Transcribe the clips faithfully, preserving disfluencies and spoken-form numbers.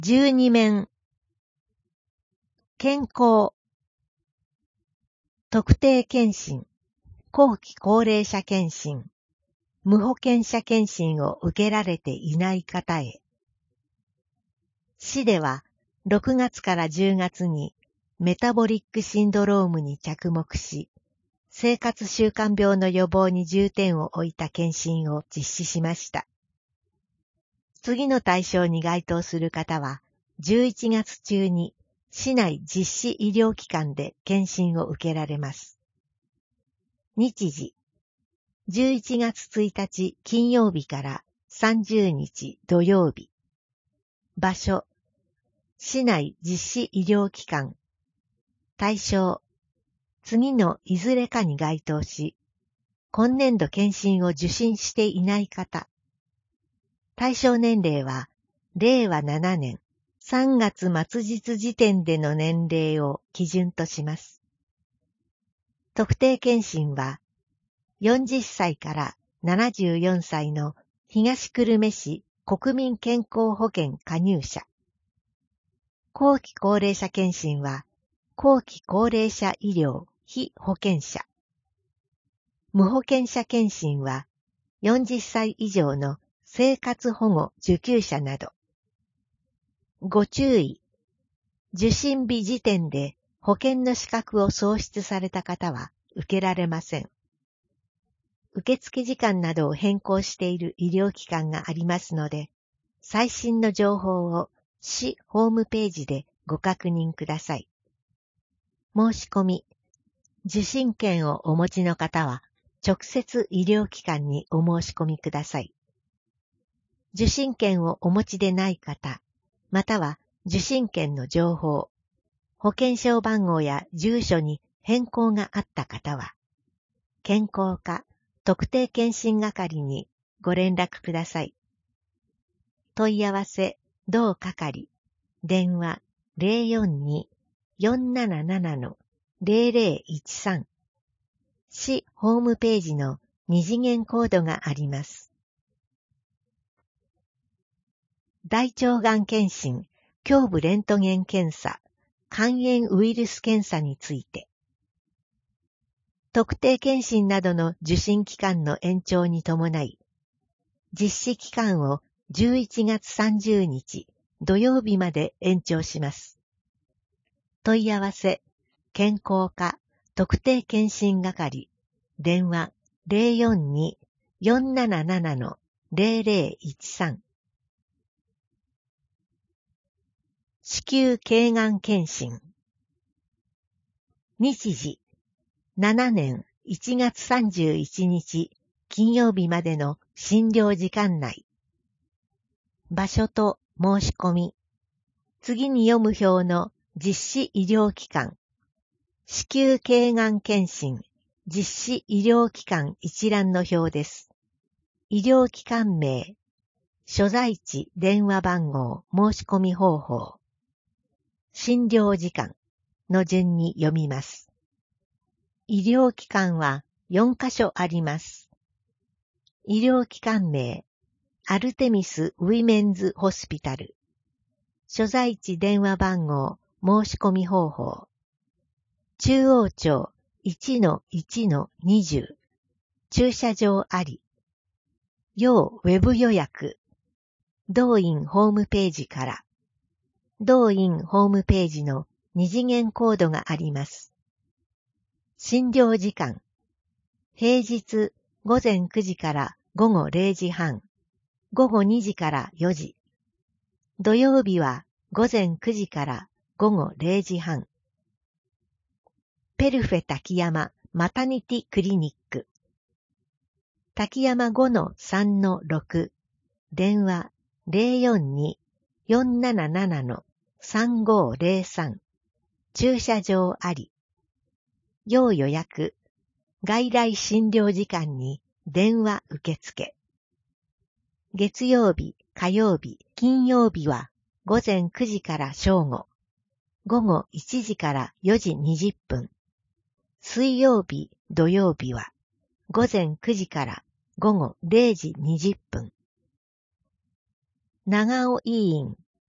十二面、健康、特定健診、後期高齢者健診、無保険者健診を受けられていない方へ。市ではろくがつからじゅうがつにメタボリックシンドロームに着目し、生活習慣病の予防に重点を置いた検診を実施しました。次の対象に該当する方は、じゅういちがつ中に市内実施医療機関で検診を受けられます。日時、じゅういちがつついたち金曜日からさんじゅうにち土曜日。場所、市内実施医療機関。対象、次のいずれかに該当し、今年度検診を受診していない方。対象年齢は、れいわななねんさんがつ末日時点での年齢を基準とします。特定健診は、よんじゅっさいからななじゅうよんさいの東久留米市国民健康保険加入者。後期高齢者健診は、後期高齢者医療非保険者。無保険者健診は、よんじゅっさい以上の生活保護受給者など。ご注意。受診日時点で保険の資格を喪失された方は受けられません。受付時間などを変更している医療機関がありますので、最新の情報を市ホームページでご確認ください。申し込み。受診券をお持ちの方は、直接医療機関にお申し込みください。受診券をお持ちでない方、または受診券の情報、保険証番号や住所に変更があった方は、健康課特定健診係にご連絡ください。問い合わせ、同係、電話 ゼロよんに よんなななな ゼロゼロいちさん。市ホームページの二次元コードがあります。大腸がん検診、胸部レントゲン検査、肝炎ウイルス検査について。特定検診などの受診期間の延長に伴い、実施期間をじゅういちがつさんじゅうにち土曜日まで延長します。問い合わせ、健康課特定健診係、電話 ゼロよんに よんなななな ゼロゼロいちさん。子宮頸がん検診。日時、ななねんいちがつさんじゅういちにち金曜日までの診療時間内。場所と申し込み。次に読む表の実施医療機関。子宮頸がん検診実施医療機関一覧の表です。医療機関名、所在地、電話番号、申し込み方法、診療時間の順に読みます。医療機関はよんかしょあります。医療機関名、アルテミス・ウィメンズ・ホスピタル。所在地、電話番号、申し込み方法。中央町 いちのいちのにじゅう。駐車場あり。要ウェブ予約。同院ホームページから。同院ホームページの二次元コードがあります。診療時間。平日ごぜんくじからごごれいじはん。ごごにじからよじ。土曜日はごぜんくじからごごれいじはん。ペルフェ滝山マタニティクリニック。滝山 ごのさんのろく。電話 ゼロよんに よんなななな さんごゼロさん。駐車場あり。要予約。外来診療時間に電話受付。月曜日、火曜日、金曜日はごぜんくじから正午。ごごいちじからよじにじゅっぷん。水曜日、土曜日はごぜんくじからごごれいじにじゅっぷん。長尾医院、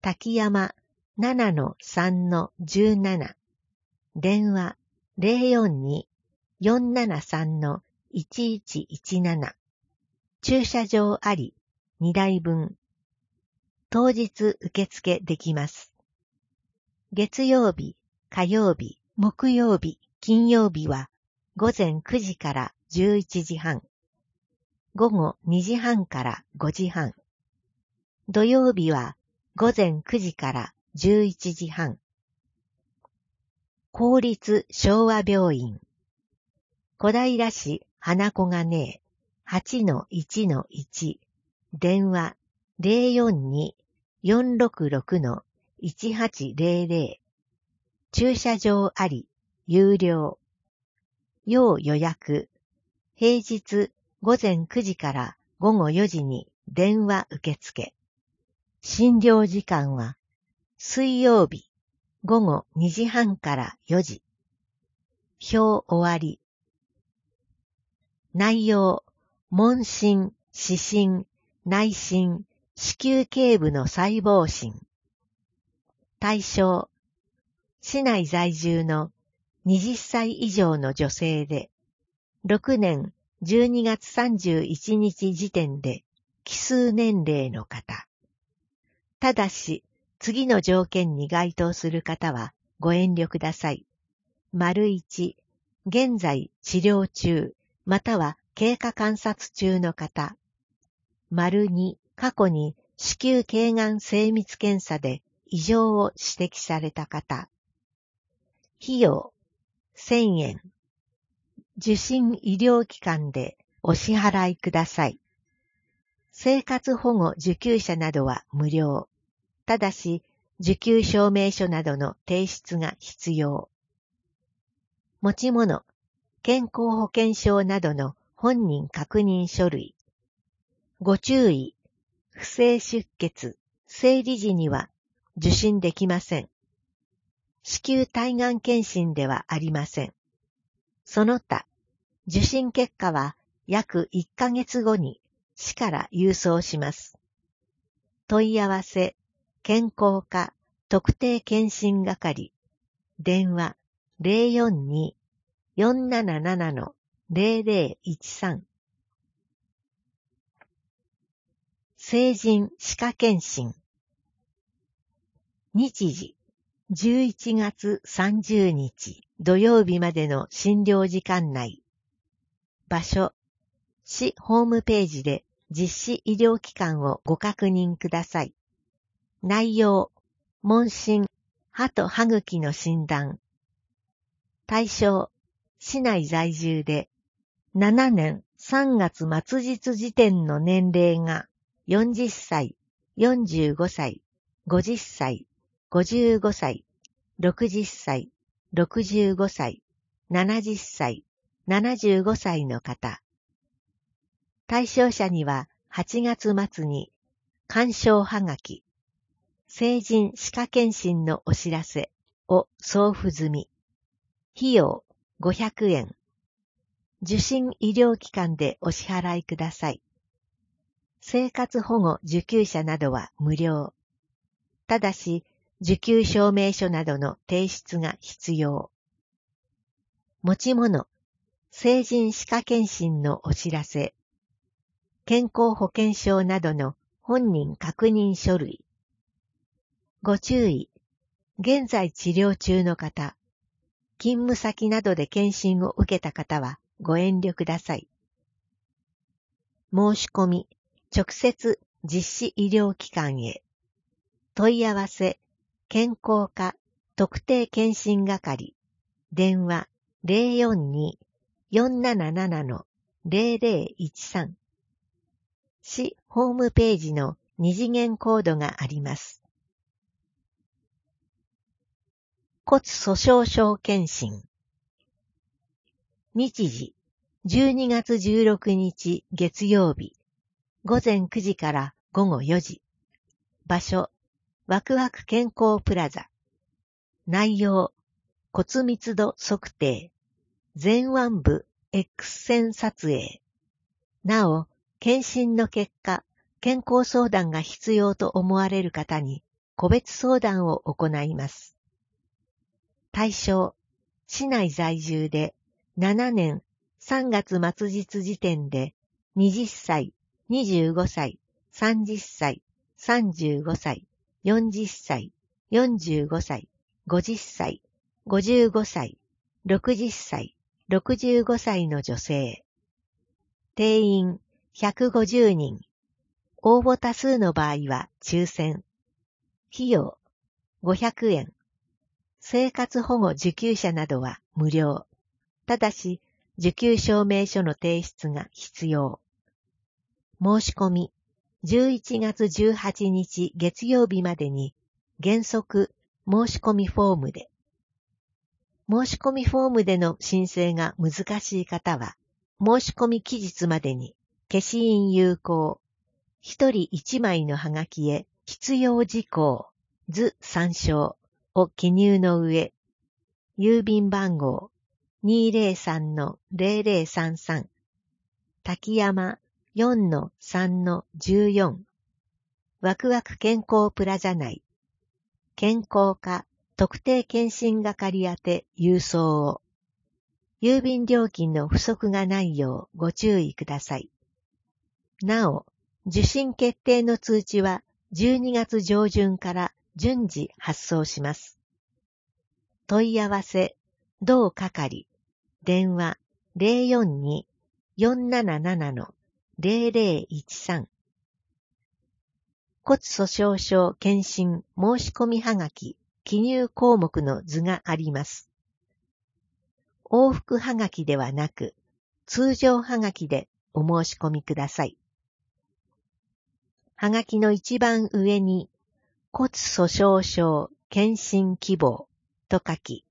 滝山 ななのさんのじゅうなな、電話 ゼロよんに よんななさんのいちいちいちなな、駐車場ありにだいぶん。当日受付できます。月曜日、火曜日、木曜日、金曜日は午前くじからじゅういちじはん、午後にじはんからごじはん、土曜日は午前くじからじゅういちじはん。公立昭和病院、小平市花子がねえ はちのいちのいち、電話 ゼロよんに よんろくろくのいちはちゼロゼロ、駐車場あり、有料。要予約。平日午前くじから午後よじに電話受付。診療時間は水曜日午後にじはんからよじ。表終わり。内容、問診、視診、内診、子宮頸部の細胞診。対象、市内在住のはたち以上の女性で、ろくねんじゅうにがつさんじゅういちにち時点で奇数年齢の方。ただし、次の条件に該当する方はご遠慮ください。丸いち、現在治療中、または経過観察中の方。丸に、過去に子宮頸がん精密検査で異常を指摘された方。費用、せんえん。受診医療機関でお支払いください。生活保護受給者などは無料。ただし、受給証明書などの提出が必要。持ち物、健康保険証などの本人確認書類。ご注意、不正出血、生理時には受診できません。子宮体がん検診ではありません。その他、受診結果は約いっかげつごに市から郵送します。問い合わせ、健康課特定健診係、電話 ゼロよんに よんなななのゼロゼロいちさん。成人歯科検診。日時、じゅういちがつさんじゅうにち土曜日までの診療時間内。場所、市ホームページで実施医療機関をご確認ください。内容、問診、歯と歯茎の診断。対象、市内在住で、ななねんさんがつ末日時点の年齢がよんじゅっさい、よんじゅうごさい、ごじゅっさい、ごじゅうごさい、ろくじゅっさい、ろくじゅうごさい、ななじゅっさい、ななじゅうごさいの方。対象者にははちがつ末に鑑賞はがき、成人歯科検診のお知らせを送付済み。費用ごひゃくえん。受診医療機関でお支払いください。生活保護受給者などは無料。ただし、受給証明書などの提出が必要。持ち物、成人歯科検診のお知らせ、健康保険証などの本人確認書類。ご注意、現在治療中の方、勤務先などで検診を受けた方はご遠慮ください。申し込み、直接実施医療機関へ。問い合わせ、健康課特定健診係、電話 ゼロよんに よんなななのゼロゼロいちさん。市ホームページの二次元コードがあります。骨粗鬆症検診。日時、じゅうにがつじゅうろくにち月曜日、ごぜんくじからごごよじ。場所、ワクワク健康プラザ。内容、骨密度測定、前腕部 X 線撮影。なお、検診の結果、健康相談が必要と思われる方に、 個別相談を行います。対象、市内在住でななねんさんがつ末日時点ではたち、にじゅうごさい、さんじゅっさい、さんじゅうごさい、よんじゅっさい、よんじゅうごさい、ごじゅっさい、ごじゅうごさい、ろくじゅっさい、ろくじゅうごさいの女性。定員ひゃくごじゅうにん。応募多数の場合は抽選。費用ごひゃくえん。生活保護受給者などは無料。ただし、受給証明書の提出が必要。申し込み、じゅういちがつじゅうはちにち月曜日までに、原則申し込みフォームで。申し込みフォームでの申請が難しい方は、申し込み期日までに、消印有効、一人一枚のハガキへ必要事項、図参照を記入の上、郵便番号 にーぜろさんのぜろぜろさんさん、滝山 よんのさんのじゅうよん、ワクワク健康プラザ内、健康課特定健診係宛て郵送を、郵便料金の不足がないようご注意ください。なお、受信決定の通知はじゅうにがつ上旬から順次発送します。問い合わせ、同係、電話 ゼロよんに よんなななな ゼロゼロいちさん。骨粗鬆症検診申し込みはがき記入項目の図があります。往復はがきではなく、通常はがきでお申し込みください。はがきの一番上に骨粗鬆症検診希望と書き、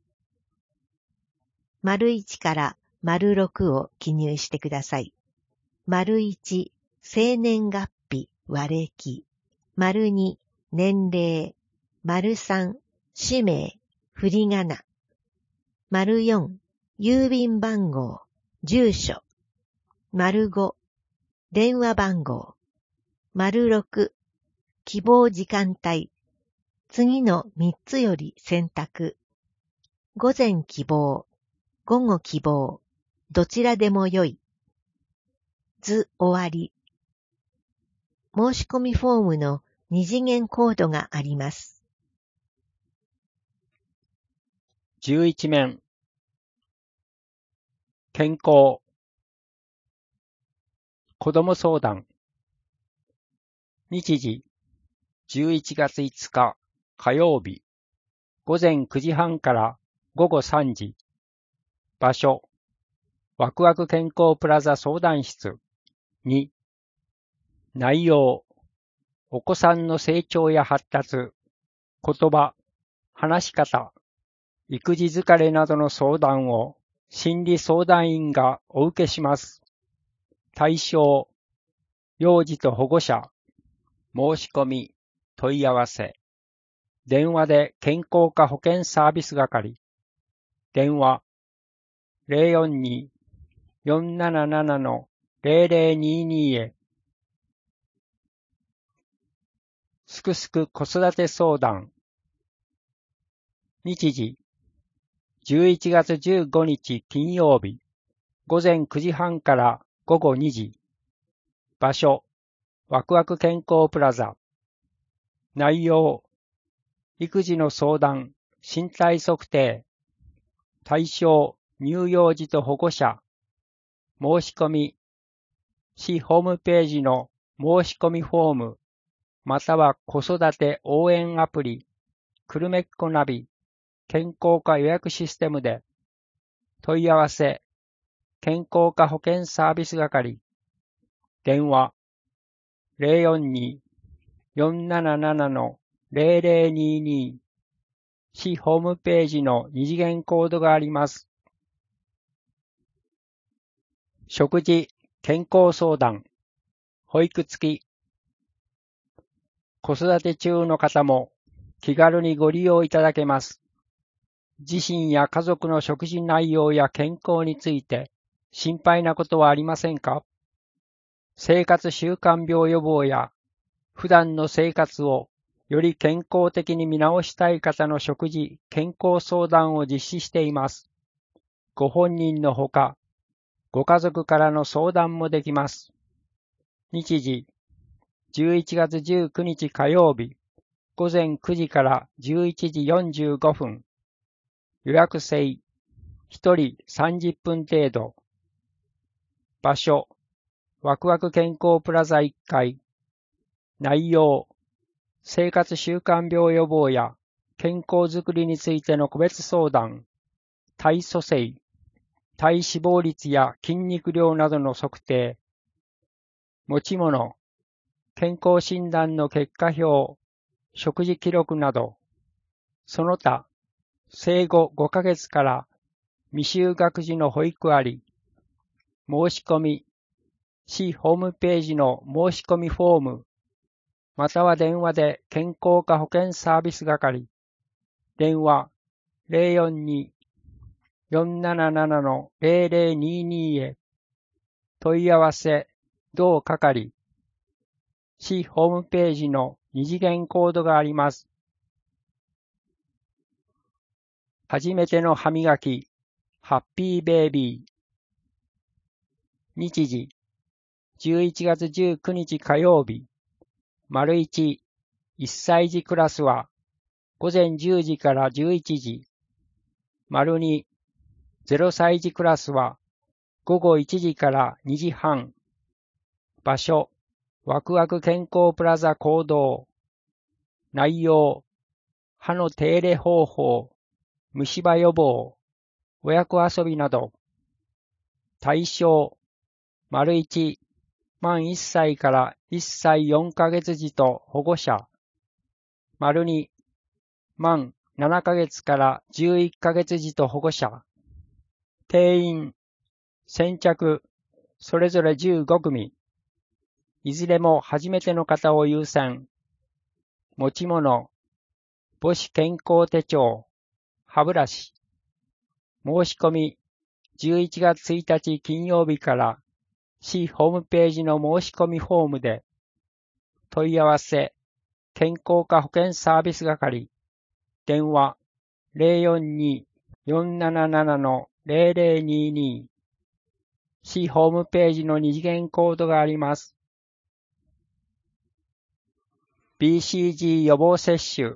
丸いちから丸ろくを記入してください。丸いち、生年月日、和暦。丸に、年齢。丸さん、氏名、振り仮名。丸よん、郵便番号、住所。丸ご、電話番号。丸ろく、希望時間帯。次のみっつより選択。午前希望、午後希望、どちらでもよい。図終わり。申し込みフォームの二次元コードがあります。 じゅういちめん。健康。子ども相談。日時、じゅういちがついつか火曜日、ごぜんくじはんからごごさんじ。場所、ワクワク健康プラザ相談室。に、内容、お子さんの成長や発達、言葉、話し方、育児疲れなどの相談を心理相談員がお受けします。対象、幼児と保護者、申し込み、問い合わせ。電話で健康課保健サービス係。電話、ゼロよんに よんなななな ゼロゼロにに へ。すくすく子育て相談。日時、じゅういちがつじゅうごにち金曜日、ごぜんくじはんからごごにじ。場所、ワクワク健康プラザ。内容、育児の相談、身体測定。対象、乳幼児と保護者。申し込み、市ホームページの申し込みフォーム、または子育て応援アプリ、くるめっこナビ、健康課予約システムで。問い合わせ、健康課保健サービス係。電話、ゼロよんに よんなななな ゼロゼロにに。市ホームページの二次元コードがあります。食事、健康相談、保育付き。子育て中の方も気軽にご利用いただけます。自身や家族の食事内容や健康について心配なことはありませんか？生活習慣病予防や普段の生活をより健康的に見直したい方の食事、健康相談を実施しています。ご本人のほか、ご家族からの相談もできます。日時、じゅういちがつじゅうくにち火曜日、ごぜんくじからじゅういちじよんじゅうごふん。予約制、ひとりさんじゅっぷん程度。場所、ワクワク健康プラザいっかい。内容、生活習慣病予防や健康づくりについての個別相談、体組成、体脂肪率や筋肉量などの測定、持ち物、健康診断の結果表、食事記録など、その他、生後ごかげつから未就学児の保育あり、申し込み、市ホームページの申し込みフォーム、または電話で健康課保健サービス係、電話 ゼロよんに よんなななのゼロゼロにに へ、問い合わせ、同係、市ホームページの二次元コードがあります。初めての歯磨き、ハッピーベイビー。日時、じゅういちがつじゅうくにち火曜日、丸いち、いっさい児クラスは、ごぜんじゅうじからじゅういちじ、丸に、ゼロさい児クラスは、ごごいちじからにじはん。場所、ワクワク健康プラザ講堂。内容、歯の手入れ方法、虫歯予防、親子遊びなど。対象、丸いち、満いっさいからいっさいよんかげつ児と保護者。丸に、満ななかげつからじゅういっかげつ児と保護者。定員、先着、それぞれじゅうごくみ。いずれも初めての方を優先。持ち物、母子健康手帳、歯ブラシ。申し込み、じゅういちがつついたち金曜日から市ホームページの申し込みフォームで。問い合わせ、健康課保健サービス係。電話 ゼロよんに よんなななのゼロゼロにに。市ホームページの二次元コードがあります。ビーシージー 予防接種。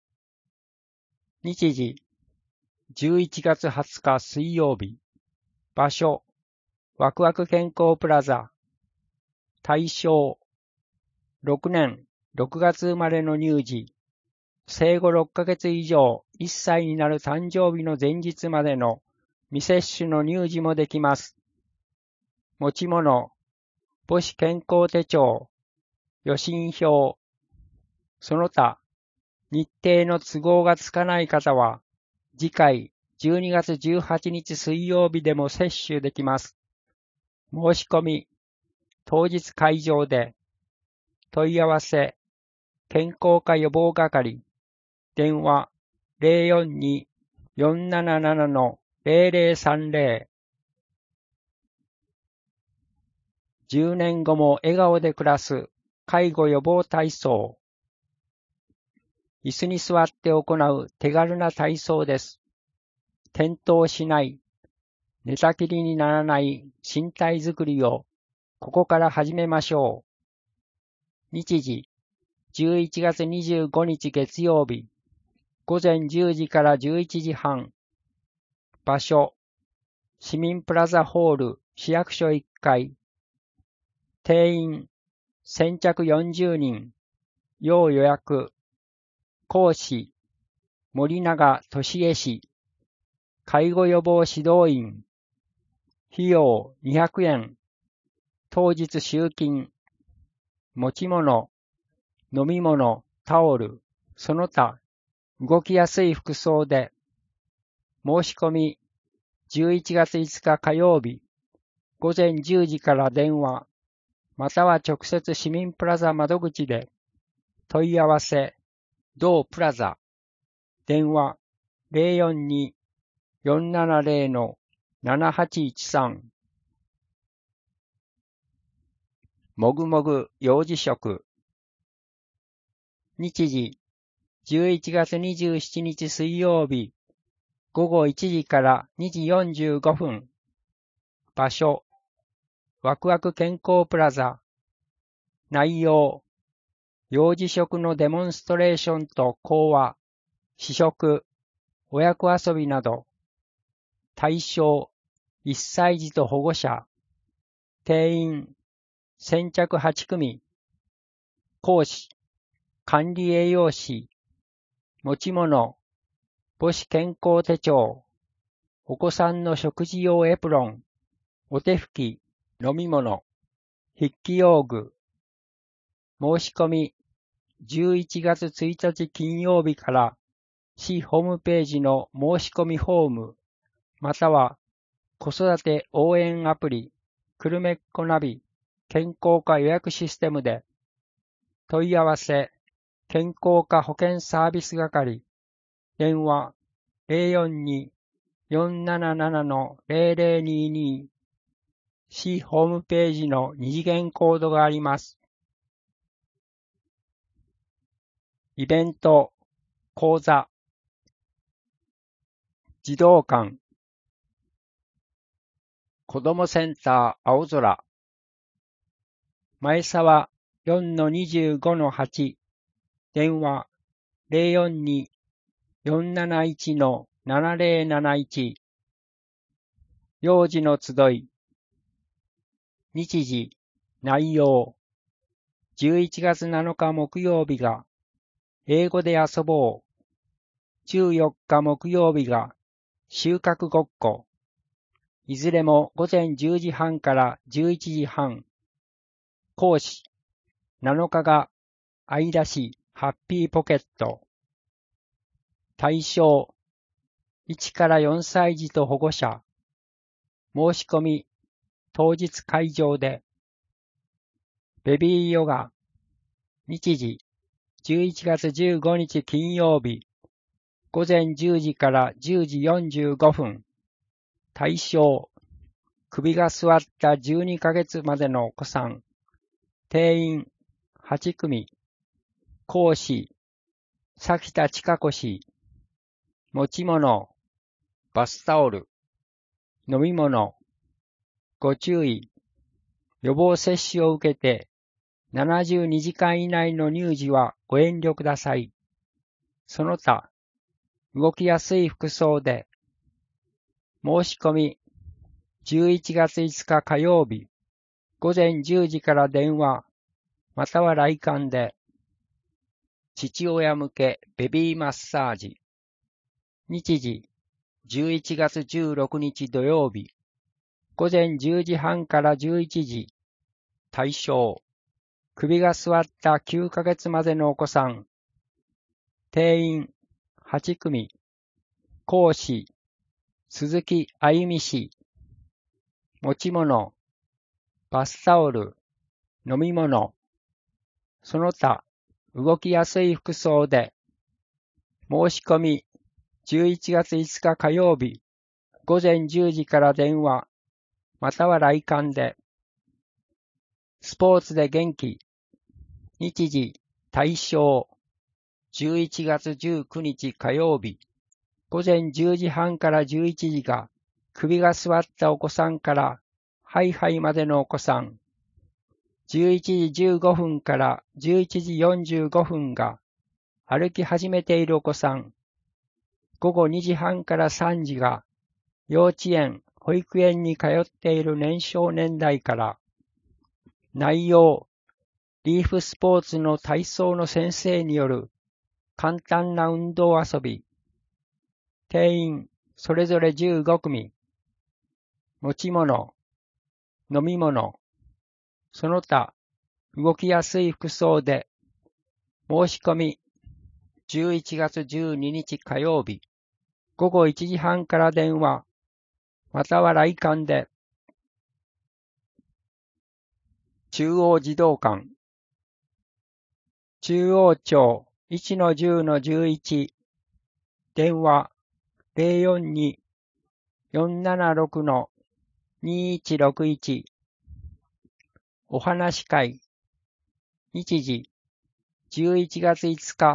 日時、じゅういちがつはつか水曜日。場所、ワクワク健康プラザ。対象、ろくねんろくがつ生まれの乳児。生後ろっかげつ以上いっさいになる誕生日の前日までの未接種の乳児もできます。持ち物、母子健康手帳、予診票。その他、日程の都合がつかない方は、次回じゅうにがつじゅうはちにち水曜日でも接種できます。申し込み、当日会場で。問い合わせ、健康課予防係。電話 ゼロよんに よんなななのゼロゼロさんゼロ。じゅうねんごも笑顔で暮らす介護予防体操。椅子に座って行う手軽な体操です。転倒しない、寝たきりにならない身体づくりをここから始めましょう。日時、じゅういちがつにじゅうごにち月曜日、ごぜんじゅうじからじゅういちじはん。場所、市民プラザホール市役所いっかい。定員、先着よんじゅうにん。要予約。講師、森永俊恵氏。介護予防指導員。費用にひゃくえん。当日集金。持ち物、飲み物、タオル、その他、動きやすい服装で。申し込み、じゅういちがついつか火曜日、ごぜんじゅうじから電話、または直接市民プラザ窓口で。問い合わせ、同プラザ。電話 ゼロよんに よんななゼロのななはちいちさん。もぐもぐ幼児食。日時じゅういちがつにじゅうしちにち水曜日、ごごいちじからにじよんじゅうごふん。場所、ワクワク健康プラザ。内容、幼児食のデモンストレーションと講話、試食、親子遊びなど。対象、いっさい児と保護者。定員、先着はちくみ。講師、管理栄養士。持ち物、母子健康手帳。お子さんの食事用エプロン。お手拭き、飲み物。筆記用具。申し込み、じゅういちがつついたち金曜日から市ホームページの申し込みフォーム、または子育て応援アプリ、くるめっこナビ、健康課予約システムで、問い合わせ、健康課保健サービス係、電話 ゼロよんに よんなななな ゼロゼロにに、市ホームページの二次元コードがあります。イベント、講座、児童館、子どもセンター青空、前沢 よんのにじゅうごのはち、電話 ゼロよんに よんなないち ななゼロなないち、幼児の集い、日時、内容、じゅういちがつなのか木曜日が、英語で遊ぼう、じゅうよっか木曜日が、収穫ごっこ、いずれもごぜんじゅうじはんからじゅういちじはん、講師、なのかが、愛らしいハッピーポケット、対象、いちからよんさい児と保護者、申し込み、当日会場で、ベビーヨガ、日時、じゅういちがつじゅうごにち金曜日、ごぜんじゅうじからじゅうじよんじゅうごふん、対象、首が座ったじゅうにかげつまでのお子さん、定員はちくみ、講師、崎田千佳子氏、持ち物、バスタオル、飲み物、ご注意、予防接種を受けてななじゅうにじかん以内の乳児はご遠慮ください。その他、動きやすい服装で、申し込み、じゅういちがついつか火曜日、ごぜんじゅうじから電話、または来館で、父親向けベビーマッサージ、日時、じゅういちがつじゅうろくにち土曜日、ごぜんじゅうじはんからじゅういちじ、対象、首が座ったきゅうかげつまでのお子さん、定員はちくみ、講師、鈴木あゆみ氏、持ち物、バスタオル、飲み物、その他、動きやすい服装で、申し込み、じゅういちがついつか火曜日、ごぜんじゅうじから電話、または来館で、スポーツで元気、日時、対象、じゅういちがつじゅうくにち火曜日、ごぜんじゅうじはんからじゅういちじが、首が座ったお子さんから、ハイハイまでのお子さん、じゅういちじじゅうごふんからじゅういちじよんじゅうごふんが、歩き始めているお子さん、ごごにじはんからさんじが、幼稚園、保育園に通っている年少年代から、内容、リーフスポーツの体操の先生による簡単な運動遊び、定員それぞれじゅうごくみ、持ち物、飲み物、その他動きやすい服装で、申し込みじゅういちがつじゅうににち火曜日、ごごいちじはんから電話、または来館で、中央児童館、中央町 いちのじゅうのじゅういち、電話 ゼロよんに よんななろく にいちろくいち、お話会、日時じゅういちがついつか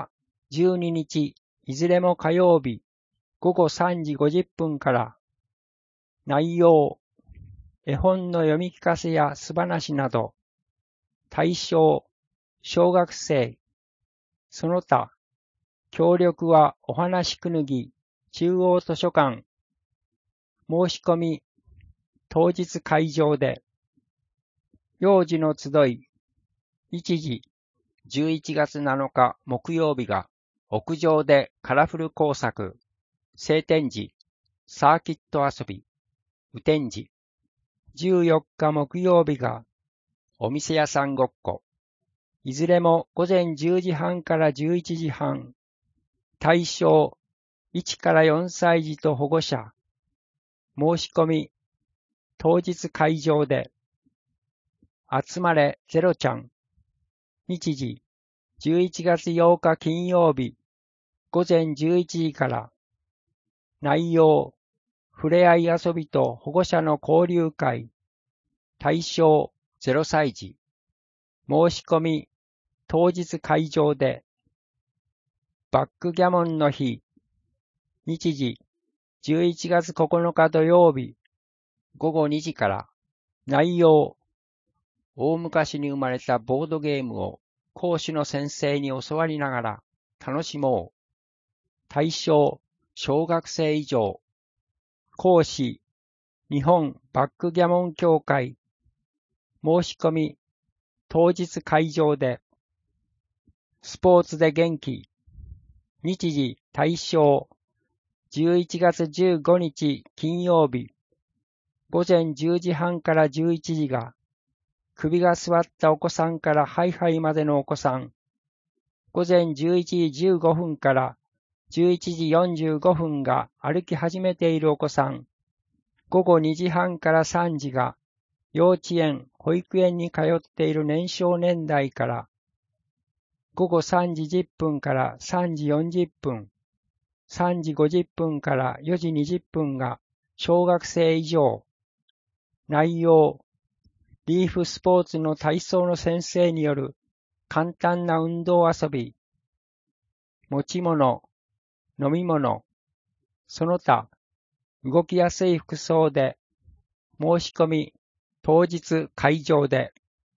じゅうににち、いずれも火曜日、ごごさんじごじゅっぷんから、内容、絵本の読み聞かせや素話など、対象、小学生、その他、協力はお話くぬぎ、中央図書館、申し込み、当日会場で、幼児の集い、日時、じゅういちがつなのか木曜日が、屋上でカラフル工作、晴天時、サーキット遊び、雨天時、じゅうよっか木曜日が、お店屋さんごっこ、いずれも午前じゅうじはんからじゅういちじはん、対象、いちからよんさい児と保護者、申し込み、当日会場で、集まれゼロちゃん、日時、じゅういちがつようか金曜日、午前じゅういちじから、内容、ふれあい遊びと保護者の交流会、対象ゼロさい児、申し込み、当日会場で、バックギャモンの日、日時、じゅういちがつここのか土曜日、ごごにじから、内容、大昔に生まれたボードゲームを講師の先生に教わりながら楽しもう。対象、小学生以上。講師、日本バックギャモン協会。申し込み、当日会場で。スポーツで元気。日時、対象、じゅういちがつじゅうごにち金曜日。午前じゅうじはんからじゅういちじが、首が座ったお子さんからハイハイまでのお子さん。午前じゅういちじじゅうごふんからじゅういちじよんじゅうごふんが歩き始めているお子さん。午後にじはんからさんじが幼稚園、保育園に通っている年少年代から、午後さんじじゅっぷんからさんじよんじゅっぷん、さんじごじゅっぷんからよじにじゅっぷんが小学生以上。内容、リーフスポーツの体操の先生による簡単な運動遊び、持ち物、飲み物、その他、動きやすい服装で、申し込み、当日会場で。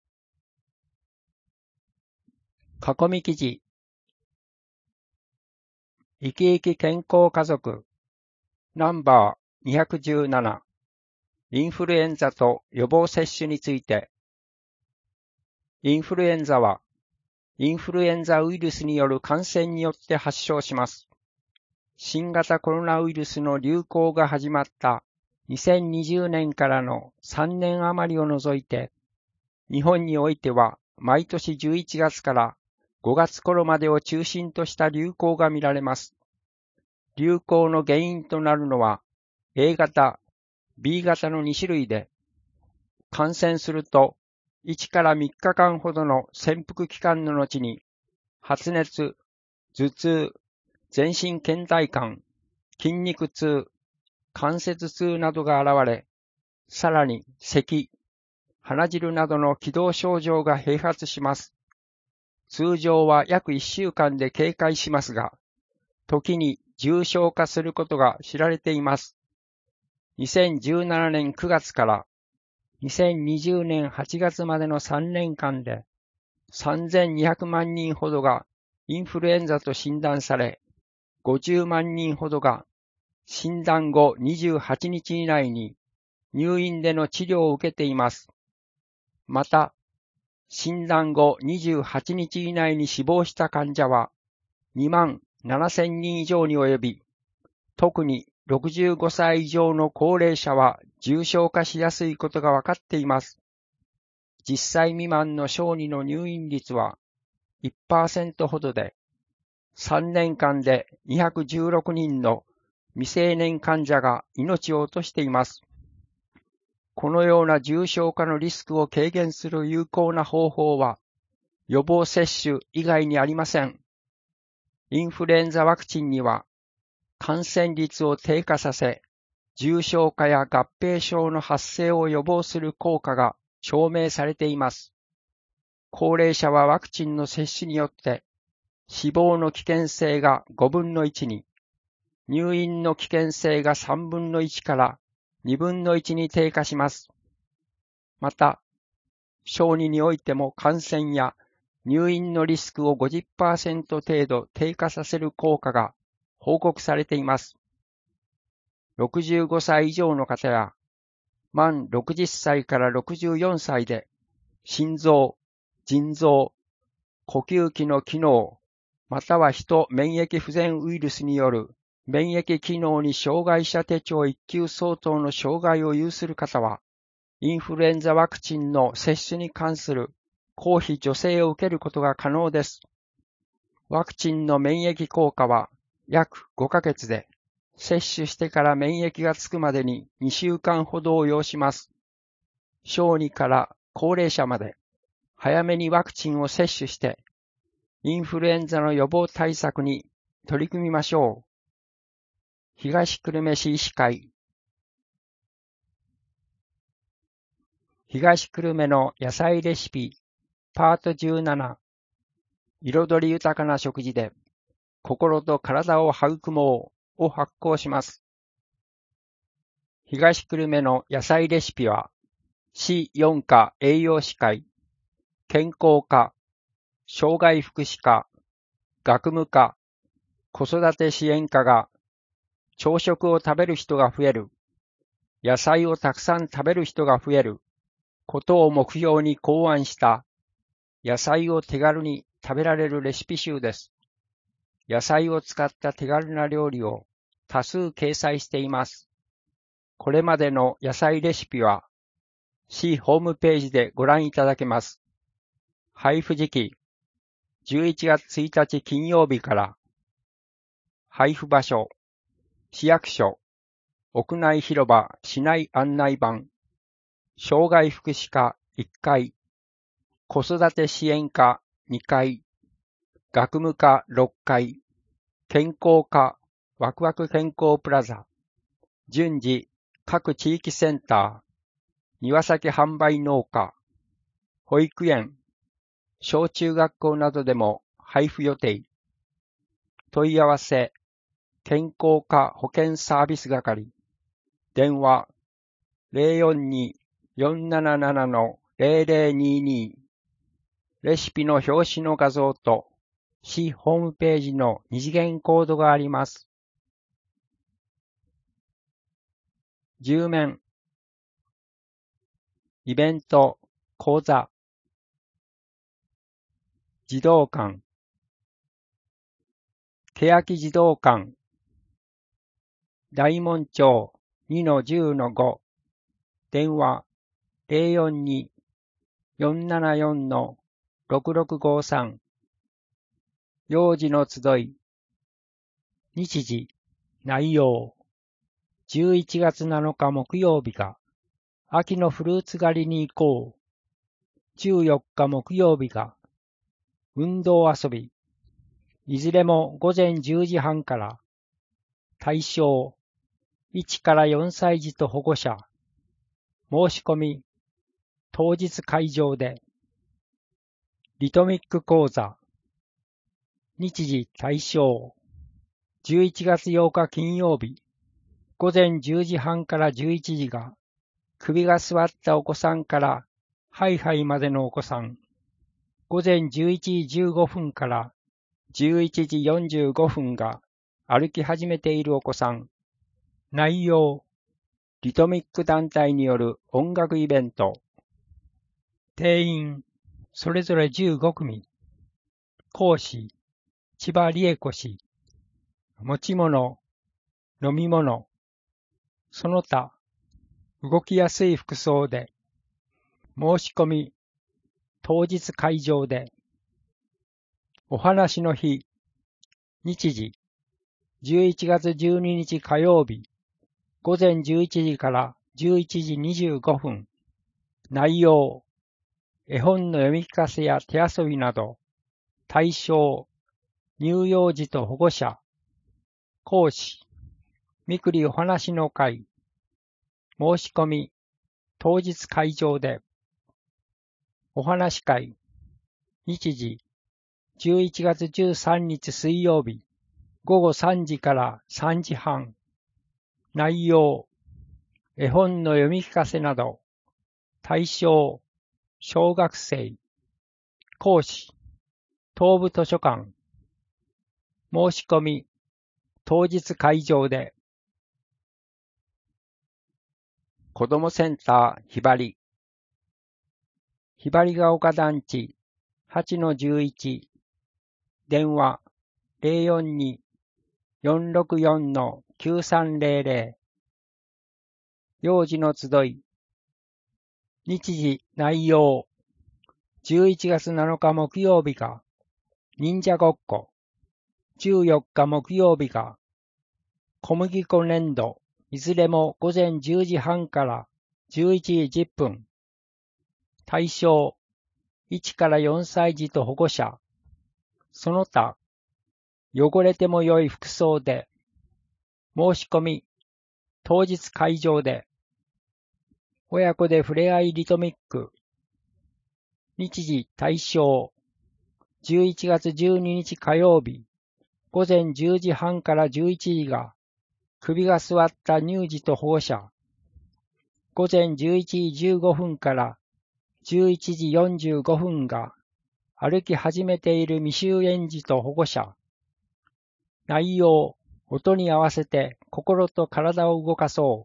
囲み記事、生き生き健康家族、ナンバーにひゃくじゅうなな、インフルエンザと予防接種について。インフルエンザは、インフルエンザウイルスによる感染によって発症します。新型コロナウイルスの流行が始まったにせんにじゅうねんからのさんねん余りを除いて、日本においては毎年じゅういちがつからごがつ頃までを中心とした流行が見られます。流行の原因となるのは A 型、B 型のにしゅるいで、感染するといちからみっかかんほどの潜伏期間の後に発熱、頭痛、全身倦怠感、筋肉痛、関節痛などが現れ、さらに咳、鼻汁などの気道症状が併発します。通常は約いっしゅうかんで軽快しますが、時に重症化することが知られています。にせんじゅうななねんくがつからにせんにじゅうねんはちがつまでのさんねんかんでさんぜんにひゃくまんにんほどがインフルエンザと診断され、ごじゅうまんにんほどが診断後にじゅうはちにち以内に入院での治療を受けています。また、診断後にじゅうはちにち以内に死亡した患者はにまんななせんにん以上に及び、特にろくじゅうごさい以上の高齢者は重症化しやすいことが分かっています。じゅっさい未満の小児の入院率は いちパーセント ほどで、さんねんかんでにひゃくじゅうろくにんの未成年患者が命を落としています。このような重症化のリスクを軽減する有効な方法は予防接種以外にありません。インフルエンザワクチンには感染率を低下させ、重症化や合併症の発生を予防する効果が証明されています。高齢者はワクチンの接種によって死亡の危険性がごぶんのいちに、入院の危険性がさんぶんのいちからにぶんのいちに低下します。また、小児においても感染や入院のリスクを ごじゅっパーセント 程度低下させる効果が報告されています。ろくじゅうごさい以上の方や、満ろくじゅっさいからろくじゅうよんさいで、心臓、腎臓、呼吸器の機能、またはヒト免疫不全ウイルスによる免疫機能に障害者手帳いっ級相当の障害を有する方は、インフルエンザワクチンの接種に関する公費助成を受けることが可能です。ワクチンの免疫効果は約ごかげつで、接種してから免疫がつくまでににしゅうかんほどを要します。小児から高齢者まで早めにワクチンを接種して、インフルエンザの予防対策に取り組みましょう。東久留米市医師会。東久留米の野菜レシピパートじゅうなな、彩り豊かな食事で心と体を育もうを発行します。東久留米の野菜レシピは、市よん課栄養士会、健康課、障害福祉課、学務課、子育て支援課が、朝食を食べる人が増える、野菜をたくさん食べる人が増えることを目標に考案した野菜を手軽に食べられるレシピ集です。野菜を使った手軽な料理を多数掲載しています。これまでの野菜レシピは市ホームページでご覧いただけます。配布時期じゅういちがつついたち金曜日から。配布場所市役所屋内広場市内案内板障害福祉課いっかい子育て支援課にかい学務課ろっかい健康課ワクワク健康プラザ順次各地域センター庭先販売農家保育園小中学校などでも配布予定。問い合わせ健康課保健サービス係電話 ゼロよんに よんなななな ゼロゼロにに レシピの表紙の画像と市ホームページの二次元コードがあります。じゅうめんイベント講座児童館欅児童館大門町 にのじゅうのご 電話 ゼロよんに よんななよん ろくろくごさん幼児の集い日時内容じゅういちがつなのか木曜日が秋のフルーツ狩りに行こうじゅうよっか木曜日が運動遊びいずれも午前じゅうじはんから対象いちからよんさい児と保護者申し込み当日会場でリトミック講座日時対象じゅういちがつようか金曜日午前じゅうじはんからじゅういちじが首が座ったお子さんからハイハイまでのお子さん午前じゅういちじじゅうごふんからじゅういちじよんじゅうごふんが歩き始めているお子さん内容リトミック団体による音楽イベント定員それぞれじゅうごくみ講師千葉理恵子氏持ち物飲み物その他動きやすい服装で申し込み当日会場でお話の日日時じゅういちがつじゅうににち火曜日午前じゅういちじからじゅういちじにじゅうごふん内容絵本の読み聞かせや手遊びなど対象乳幼児と保護者講師みくりお話の会申し込み当日会場でお話会日時じゅういちがつじゅうさんにち水曜日、ごごさんじからさんじはん。内容、絵本の読み聞かせなど。対象、小学生。講師、東部図書館。申し込み、当日会場で。子どもセンターひばり。ひばりが丘団地 はちのじゅういち。電話 ゼロよんに よんろくよん きゅうさんゼロゼロ。幼児の集い。日時内容。じゅういちがつなのか木曜日が忍者ごっこ。じゅうよっか木曜日が小麦粉粘土。いずれも午前じゅうじはんからじゅういちじじゅっぷん。対象、いちからよんさい児と保護者。その他、汚れても良い服装で。申し込み、当日会場で。親子でふれあいリトミック。日時対象、じゅういちがつじゅうににち火曜日、午前じゅうじはんからじゅういちじが、首が座った乳児と保護者。午前じゅういちじじゅうごふんからじゅういちじよんじゅうごふんが、歩き始めている未就園児と保護者。内容、音に合わせて心と体を動かそう。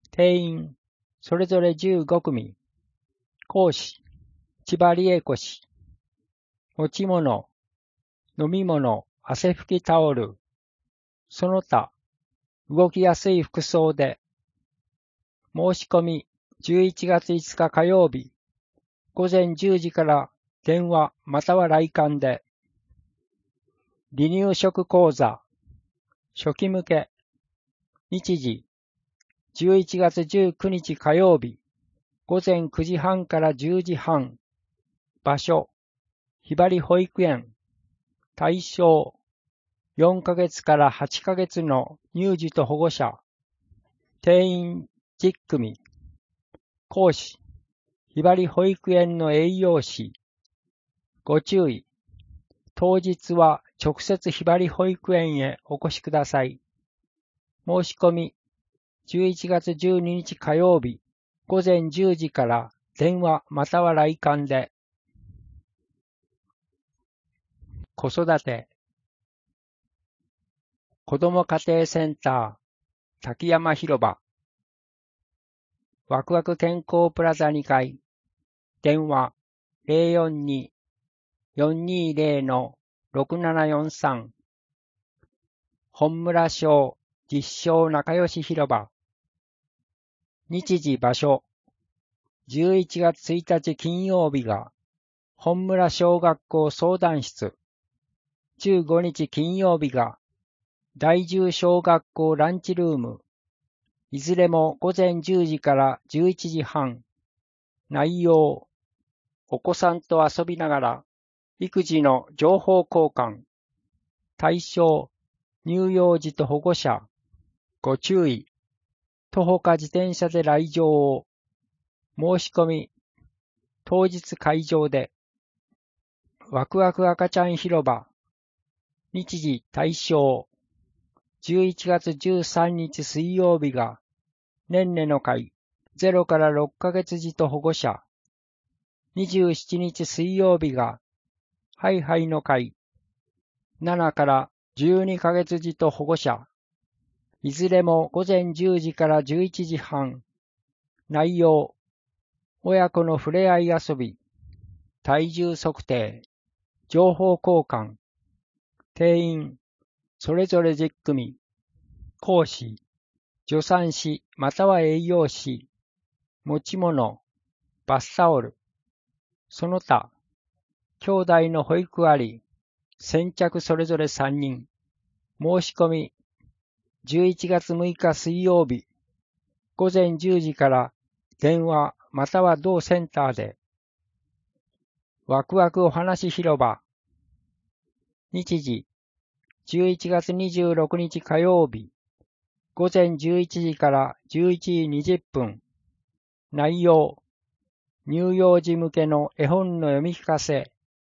定員、それぞれじゅうごくみ。講師、千葉理恵子氏。持ち物、飲み物、汗拭きタオル。その他、動きやすい服装で。申し込み、じゅういちがついつか火曜日、午前じゅうじから電話または来館で。離乳食講座、初期向け。日時、じゅういちがつじゅうくにち火曜日、午前くじはんからじゅうじはん。場所、ひばり保育園。対象、よんかげつからはちかげつの乳児と保護者。定員じゅっくみ。講師、ひばり保育園の栄養士。ご注意。当日は直接ひばり保育園へお越しください。申し込み、じゅういちがつじゅうににち火曜日、午前じゅうじから電話または来館で。子育て。子ども家庭センター、滝山広場。ワクワク健康プラザにかい。電話 ゼロよんに よんにゼロ ろくななよんさん。本村小実証仲良し広場。日時場所。じゅういちがつついたち金曜日が本村小学校相談室。じゅうごにち金曜日が第十小学校ランチルーム。いずれも午前じゅうじからじゅういちじはん。内容、お子さんと遊びながら育児の情報交換。対象、乳幼児と保護者。ご注意。徒歩か自転車で来場を。申し込み。当日会場で。ワクワク赤ちゃん広場。日時対象。じゅういちがつじゅうさんにち水曜日が、ねんねの会、ゼロからろっかげつ児と保護者。にじゅうしちにち水曜日が、ハイハイの会、ななからじゅうにかげつ児と保護者。いずれも午前じゅうじからじゅういちじはん。内容、親子のふれあい遊び、体重測定、情報交換。定員、それぞれじゅっくみ。講師、助産師または栄養士。持ち物、バスタオル。その他、兄弟の保育あり、先着それぞれさんにん。申し込み、じゅういちがつむいか水曜日、午前じゅうじから電話または同センターで。ワクワクお話広場。日時、じゅういちがつにじゅうろくにち火曜日、午前じゅういちじからじゅういちじにじゅっぷん。内容、乳幼児向けの絵本の読み聞かせ。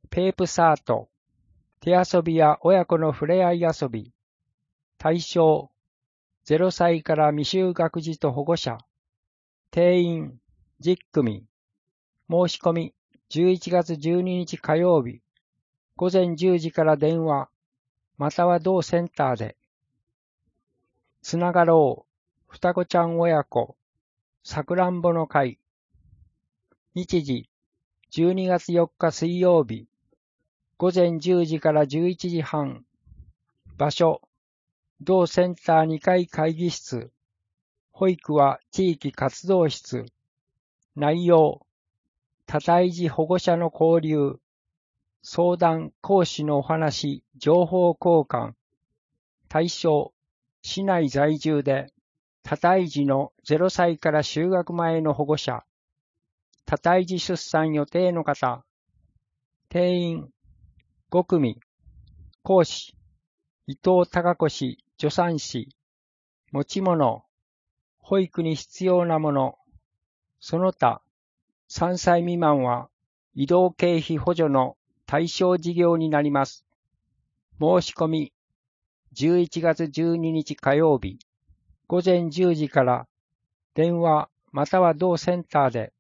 ペープサート、手遊びや親子の触れ合い遊び、対象、ゼロさいから未就学児と保護者、定員じゅっくみ、申し込みじゅういちがつじゅうににち火曜日、午前じゅうじから電話、または同センターで。つながろう、双子ちゃん親子、さくらんぼの会。日時、じゅうにがつよっか水曜日、午前じゅうじからじゅういちじはん。場所、同センターにかい会議室。保育は地域活動室。内容、多胎児保護者の交流。相談、講師のお話、情報交換。対象、市内在住で、多胎児のゼロさいから就学前の保護者。多胎児出産予定の方。定員、ごくみ。講師、伊藤孝子氏、助産師。持ち物、保育に必要なもの。その他、さんさい未満は移動経費補助の対象事業になります。申し込み、じゅういちがつじゅうににち火曜日、午前じゅうじから電話または同センターで。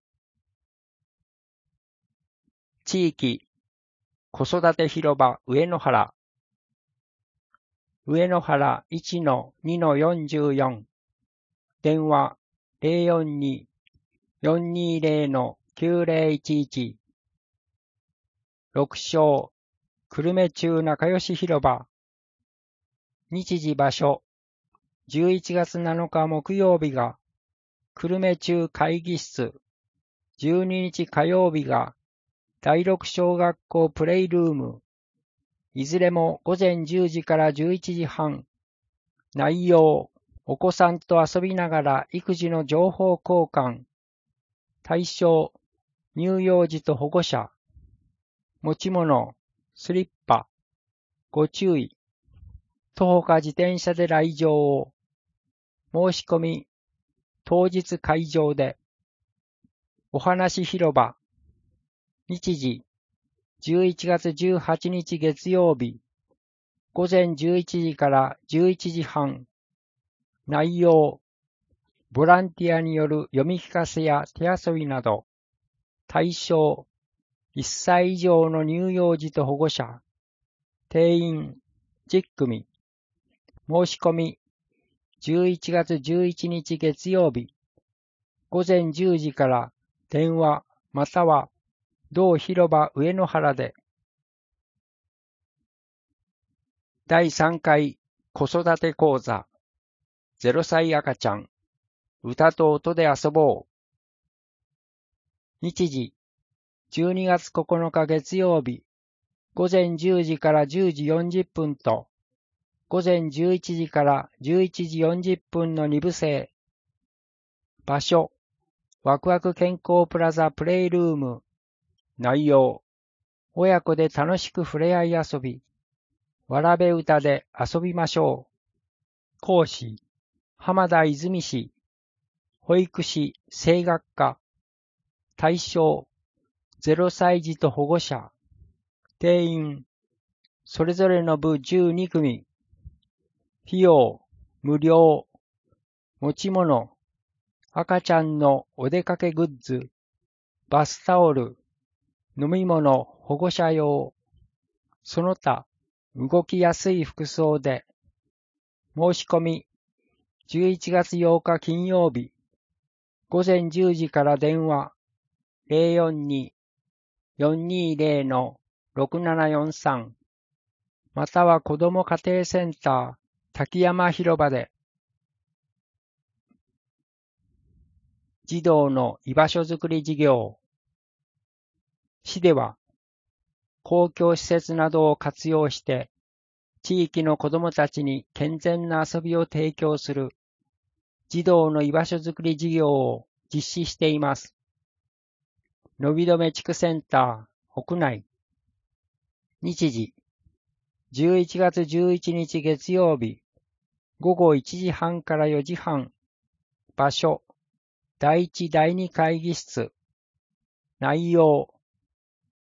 地域、子育て広場上野原。上野原 いちのにのよんじゅうよん。電話 ゼロよんに よんにゼロのきゅうゼロいちいち。六章、久留米中仲良し広場。日時場所、じゅういちがつなのか木曜日が、久留米中会議室。じゅうににち火曜日が、第六小学校プレイルーム。いずれも午前じゅうじからじゅういちじはん。内容、お子さんと遊びながら育児の情報交換。対象、乳幼児と保護者。持ち物、スリッパ。ご注意。徒歩か自転車で来場を。申し込み、当日会場で。お話広場。日時、じゅういちがつじゅうはちにち月曜日。午前じゅういちじからじゅういちじはん。内容、ボランティアによる読み聞かせや手遊びなど。対象、いっさい以上の乳幼児と保護者。定員、じゅっくみ。申し込み、じゅういちがつじゅういちにち月曜日。午前じゅうじから電話または同広場上野原で。だいさんかい子育て講座。ゼロさい赤ちゃん。歌と音で遊ぼう。日時、じゅうにがつここのか月曜日。午前じゅうじからじゅうじよんじゅっぷんと、午前じゅういちじからじゅういちじよんじゅっぷんのにぶせい。場所、ワクワク健康プラザプレイルーム。内容、親子で楽しく触れ合い遊び。わらべ歌で遊びましょう。講師、浜田泉氏。保育士、声楽家。対象、ゼロさい児と保護者。定員、それぞれの部じゅうにくみ。費用、無料。持ち物、赤ちゃんのお出かけグッズ、バスタオル、飲み物、保護者用。その他、動きやすい服装で。申し込み、じゅういちがつようか金曜日。午前じゅうじから電話、ゼロよんに よんにゼロのろくななよんさん。または子ども家庭センター、滝山広場で。児童の居場所づくり事業。市では、公共施設などを活用して、地域の子どもたちに健全な遊びを提供する児童の居場所づくり事業を実施しています。のびどめ地区センター、屋内。日時、じゅういちがつじゅういちにち月曜日、ごごいちじはんからよじはん。場所、だいいちだいに会議室。内容、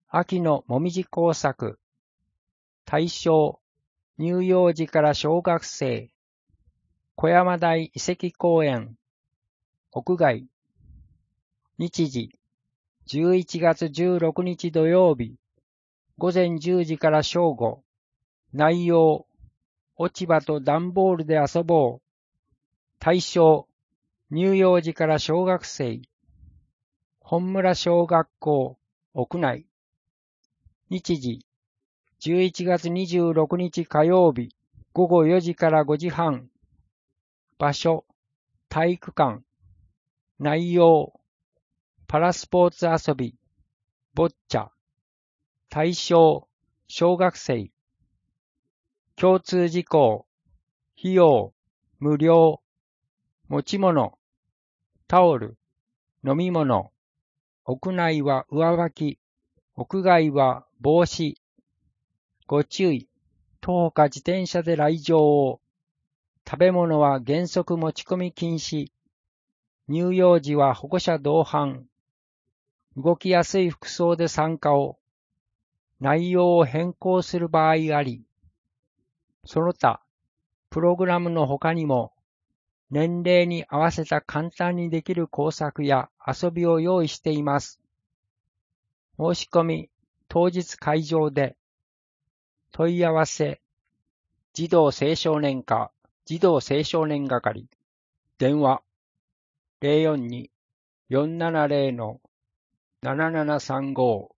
秋のもみじ工作。対象、乳幼児から小学生。小山台遺跡公園。屋外。日時、じゅういちがつじゅうろくにち土曜日。午前じゅうじから正午。内容、落ち葉と段ボールで遊ぼう。対象、乳幼児から小学生。本村小学校、屋内。日時、じゅういちがつにじゅうろくにち火曜日、午後よじからごじはん。場所、体育館。内容、パラスポーツ遊び、ボッチャ。対象、小学生。共通事項、費用、無料。持ち物、タオル、飲み物。屋内は上履き、屋外は帽子。ご注意、徒歩か自転車で来場を。食べ物は原則持ち込み禁止。乳幼児は保護者同伴。動きやすい服装で参加を。内容を変更する場合あり。その他、プログラムの他にも、年齢に合わせた簡単にできる工作や遊びを用意しています。申し込み、当日会場で。問い合わせ、児童青少年課、児童青少年係。電話、ゼロよんに よんななゼロ のななななさんご。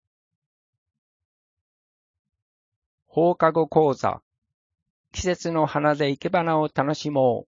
放課後講座。季節の花で生け花を楽しもう。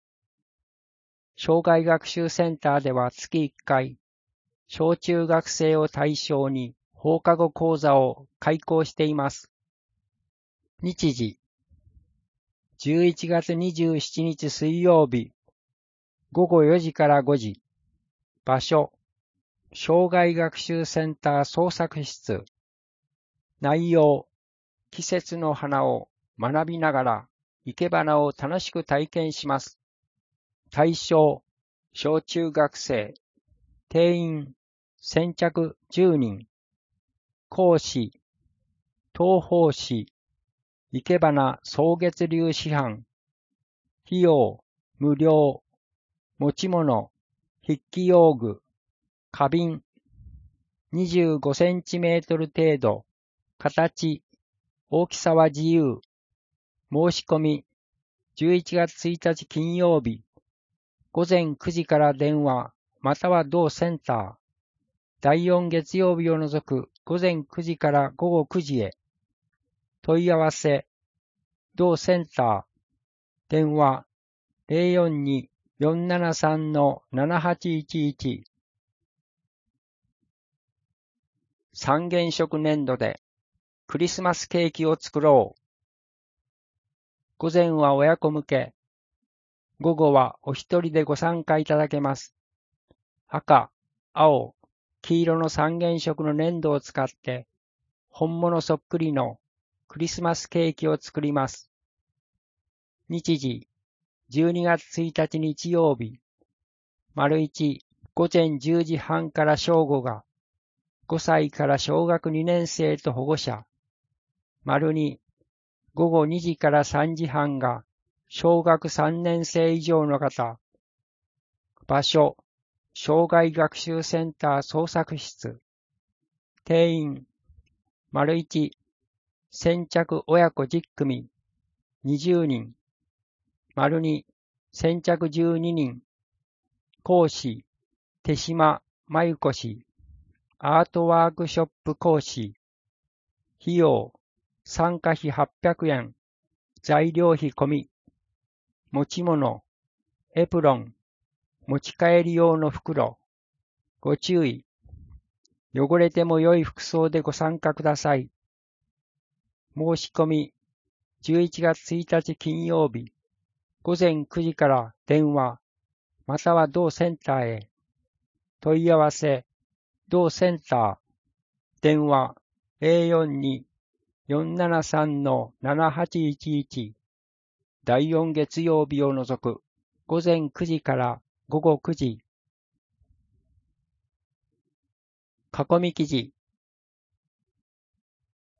障害学習センターでは月いっかい、小中学生を対象に放課後講座を開講しています。日時、じゅういちがつにじゅうしちにち水曜日、午後よじからごじ。場所、障害学習センター創作室。内容、季節の花を学びながら生け花を楽しく体験します。対象、小中学生。定員、先着じゅうにん。講師、東方市、生け花草月流師範。費用、無料。持ち物、筆記用具、花瓶。にじゅうごセンチメートル程度。形、大きさは自由。申し込み、じゅういちがつついたち金曜日。午前くじから電話、または同センター。だいよん月曜日を除く午前くじから午後くじへ。問い合わせ、同センター。電話、ゼロよんに よんななさん のななはちいちいち。三原色粘土でクリスマスケーキを作ろう。午前は親子向け。午後はお一人でご参加いただけます。赤、青、黄色の三原色の粘土を使って本物そっくりのクリスマスケーキを作ります。日時、じゅうにがつついたち日曜日。丸一、午前じゅうじはんから正午がごさいから小学にねん生と保護者。丸二、午後にじからさんじはんが小学さんねん生以上の方。場所、障害学習センター創作室。定員、丸一、先着親子じゅっくみ、にじゅうにん。丸二、先着じゅうににん。講師、手島真由子氏。アートワークショップ講師。費用、参加費はっぴゃくえん。材料費込み。持ち物、エプロン、持ち帰り用の袋。ご注意。汚れても良い服装でご参加ください。申し込み、じゅういちがつついたち金曜日。午前くじから電話、または同センターへ。問い合わせ、同センター。電話、ゼロよんに よんななさん のななはちいちいち。だいよん月曜日を除く午前くじから午後くじ。囲み記事。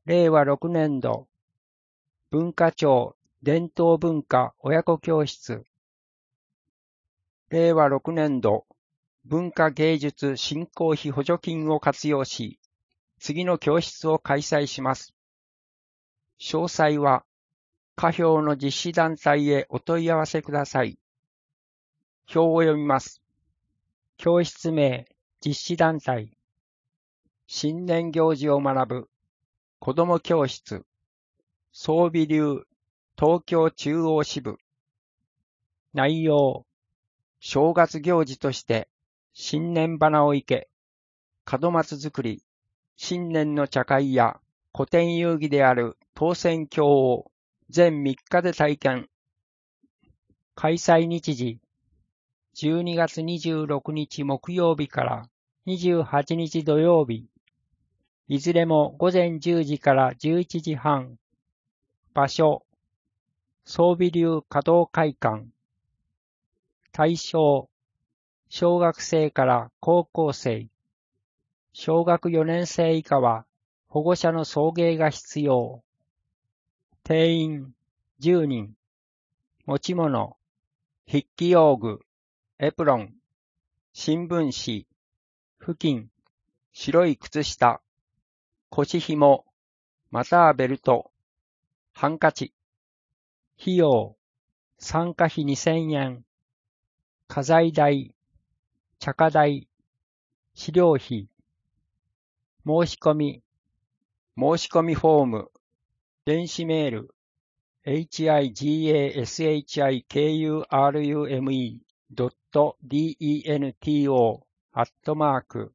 れいわろくねんど、文化庁伝統文化親子教室。れいわろくねんど、文化芸術振興費補助金を活用し、次の教室を開催します。詳細は、下表の実施団体へお問い合わせください。表を読みます。教室名、実施団体。新年行事を学ぶ、子ども教室。装備流、東京中央支部。内容、正月行事として、新年花を生け、門松作り、新年の茶会や古典遊戯である当選経を全みっかで体験。開催日時、じゅうにがつにじゅうろくにち木曜日からにじゅうはちにち土曜日。いずれもごぜんじゅうじからじゅういちじはん。場所、装備流華道会館。対象、小学生から高校生。小学よねん生以下は保護者の送迎が必要。定員じゅうにん。持ち物、筆記用具、エプロン、新聞紙、布巾、白い靴下、腰紐、またはベルト、ハンカチ。費用、参加費にせんえん。家財代、茶化代、資料費。申し込み、申し込みフォーム、電子メール、higaskurume.dento アットマーク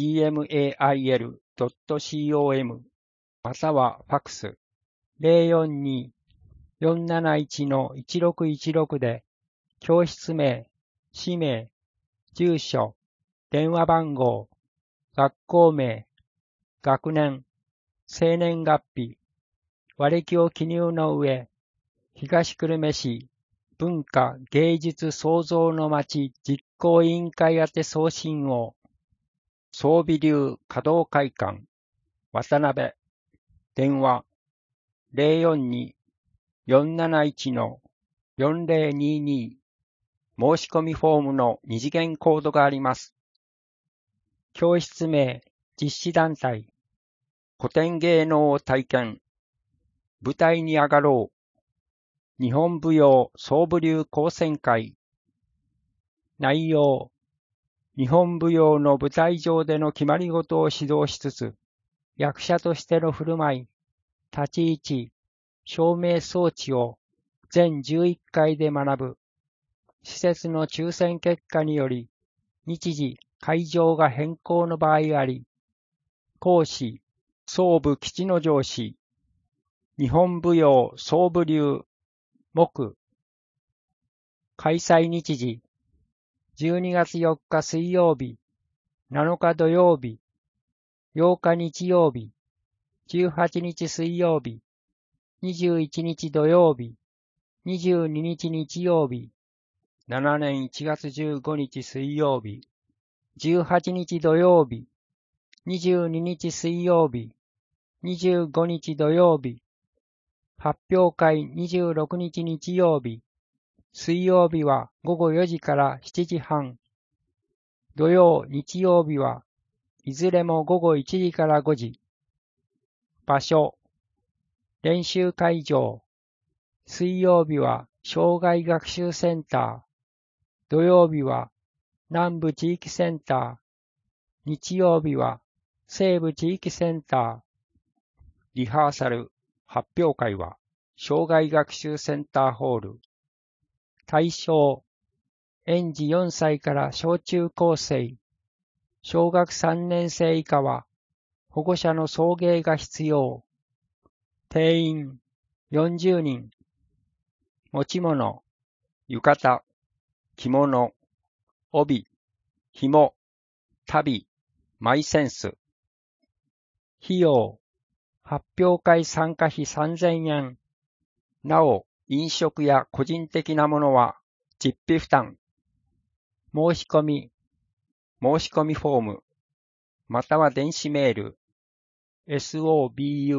gmail.com またはファクス ゼロよんに よんなないち いちろくいちろく で教室名、氏名、住所、電話番号、学校名、学年、生年月日、和暦を記入の上、東久留米市文化芸術創造の街実行委員会宛て送信を、装備流華道会館、渡辺、電話 ゼロよんに よんなないち よんぜろにに 申し込みフォームの二次元コードがあります。教室名、実施団体、古典芸能を体験、舞台に上がろう、日本舞踊総武流高専会。内容、日本舞踊の舞台上での決まり事を指導しつつ、役者としての振る舞い、立ち位置、照明装置を全じゅういっかいで学ぶ。施設の抽選結果により、日時、会場が変更の場合あり、講師、総武吉之丞氏、日本舞踊総武流、木。開催日時、じゅうにがつよっか水曜日、なのか土曜日、ようか日曜日、じゅうはちにち水曜日、にじゅういちにち土曜日、にじゅうににち日曜日、しちねんいちがつじゅうごにち水曜日、じゅうはちにち土曜日、にじゅうににち水曜日、にじゅうごにち土曜日、発表会にじゅうろくにち日曜日、水曜日はごごよじからしちじはん、土曜、日曜日はいずれもごごいちじからごじ。場所、練習会場、水曜日は障害学習センター、土曜日は南部地域センター、日曜日は西部地域センター。リハーサル、発表会は障害学習センターホール。対象、園児よんさいから小中高生、小学さんねん生以下は保護者の送迎が必要。定員よんじゅうにん。持ち物、浴衣、着物、帯、紐、足袋、マイセンス。費用、発表会参加費さんぜんえん。なお、飲食や個人的なものは実費負担。申し込み、申し込みフォーム、または電子メール、ソブ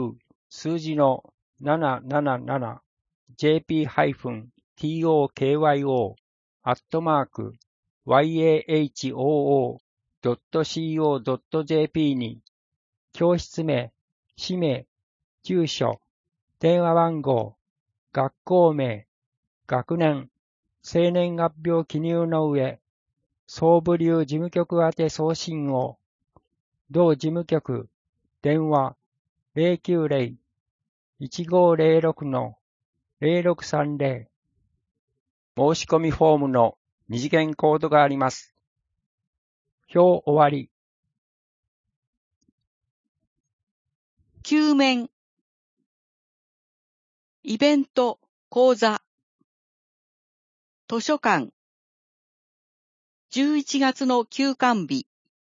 数字の ななななななジェーピートーキョー アットマーク ワイエーエイチオーオー ドット シーオー ドット ジェーピー に教室名、氏名、住所、電話番号、学校名、学年、生年月日を記入の上、総部流事務局宛て送信を、同事務局、電話 ゼロきゅうゼロ いちごゼロろく ゼロろくさんゼロ 申し込みフォームの二次元コードがあります。表終わり。 きゅう面イベント講座図書館じゅういちがつの休館日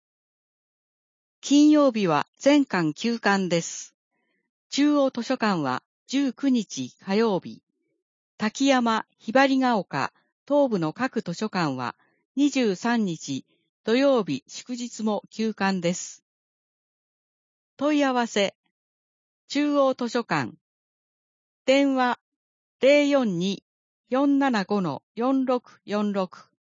金曜日は全館休館です。中央図書館はじゅうくにち火曜日、滝山、ひばりが丘、東部の各図書館はにじゅうさんにち土曜日祝日も休館です。問い合わせ中央図書館電話 ゼロよんに よんななご よんろくよんろく